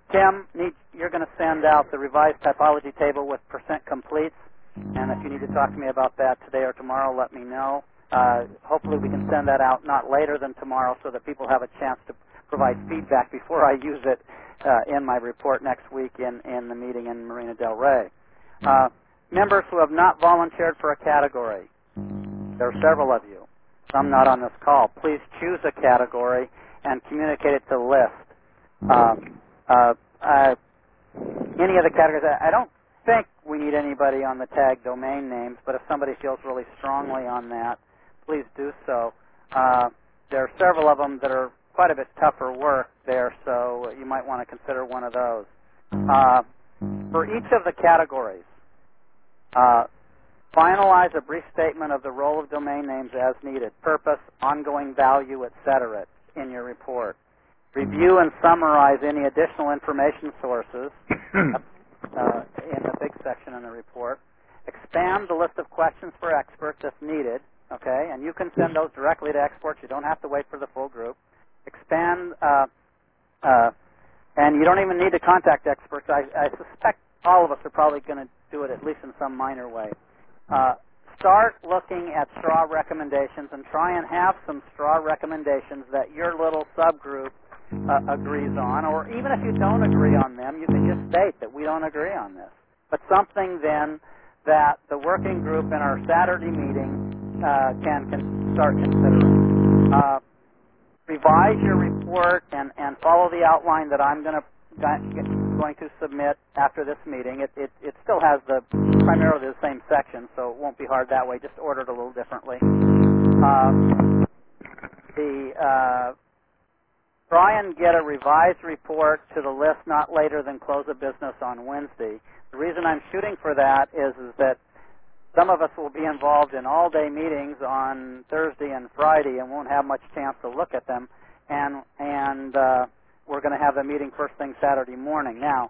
Tim, need, you're going to send out the revised typology table with percent completes, and if you need to talk to me about that today or tomorrow, let me know. Uh, hopefully we can send that out not later than tomorrow so that people have a chance to provide feedback before I use it uh, in my report next week in, in the meeting in Marina Del Rey. Uh, members who have not volunteered for a category, there are several of you, some not on this call. Please choose a category and communicate it to the list. Uh, uh, uh, any of the categories, I, I don't think we need anybody on the tag domain names, but if somebody feels really strongly on that, please do so. Uh, there are several of them that are quite a bit tougher work there, so you might want to consider one of those. Uh, for each of the categories, uh, finalize a brief statement of the role of domain names as needed, purpose, ongoing value, et cetera, in your report. Review and summarize any additional information sources uh, in the big section in the report. Expand the list of questions for experts if needed, okay, and you can send those directly to experts. You don't have to wait for the full group. Expand, uh, uh, and you don't even need to contact experts. I, I suspect all of us are probably going to do it at least in some minor way. Uh, start looking at straw recommendations and try and have some straw recommendations that your little subgroup uh, agrees on, or even if you don't agree on them, you can just state that we don't agree on this. But something then that the working group in our Saturday meeting uh, can, can start considering. Uh, revise your report and, and follow the outline that I'm going to going to submit after this meeting. It, it, it still has the primarily the same section, so it won't be hard that way. Just order it a little differently. Uh, the uh, try and get a revised report to the list not later than close of business on Wednesday. The reason I'm shooting for that is, is that some of us will be involved in all-day meetings on Thursday and Friday and won't have much chance to look at them, and and uh, we're going to have the meeting first thing Saturday morning. Now,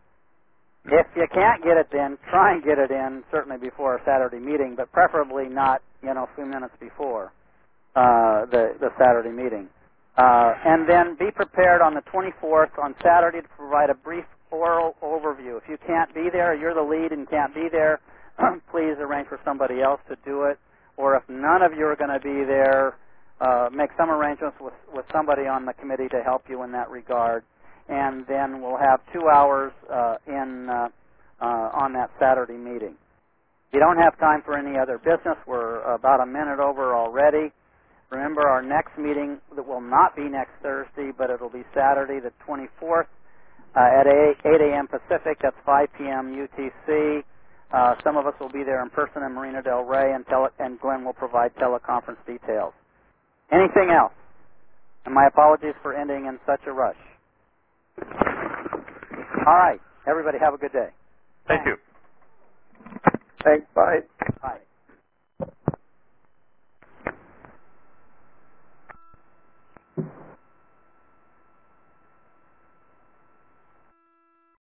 if you can't get it in, try and get it in certainly before a Saturday meeting, but preferably not, you know, a few minutes before uh, the, the Saturday meeting. Uh, and then be prepared on the twenty-fourth on Saturday to provide a brief oral overview. If you can't be there, you're the lead and can't be there, please arrange for somebody else to do it. Or if none of you are going to be there, uh, make some arrangements with, with somebody on the committee to help you in that regard. And then we'll have two hours uh, in uh, uh, on that Saturday meeting. If you don't have time for any other business, we're about a minute over already. Remember, our next meeting that will not be next Thursday, but it'll be Saturday the twenty-fourth uh, at eight a.m. Pacific. That's five p.m. U T C. Uh, some of us will be there in person in Marina Del Rey, and, tele- and Glenn will provide teleconference details. Anything else? And my apologies for ending in such a rush. All right. Everybody have a good day. Thank you. Thanks. Bye. Bye.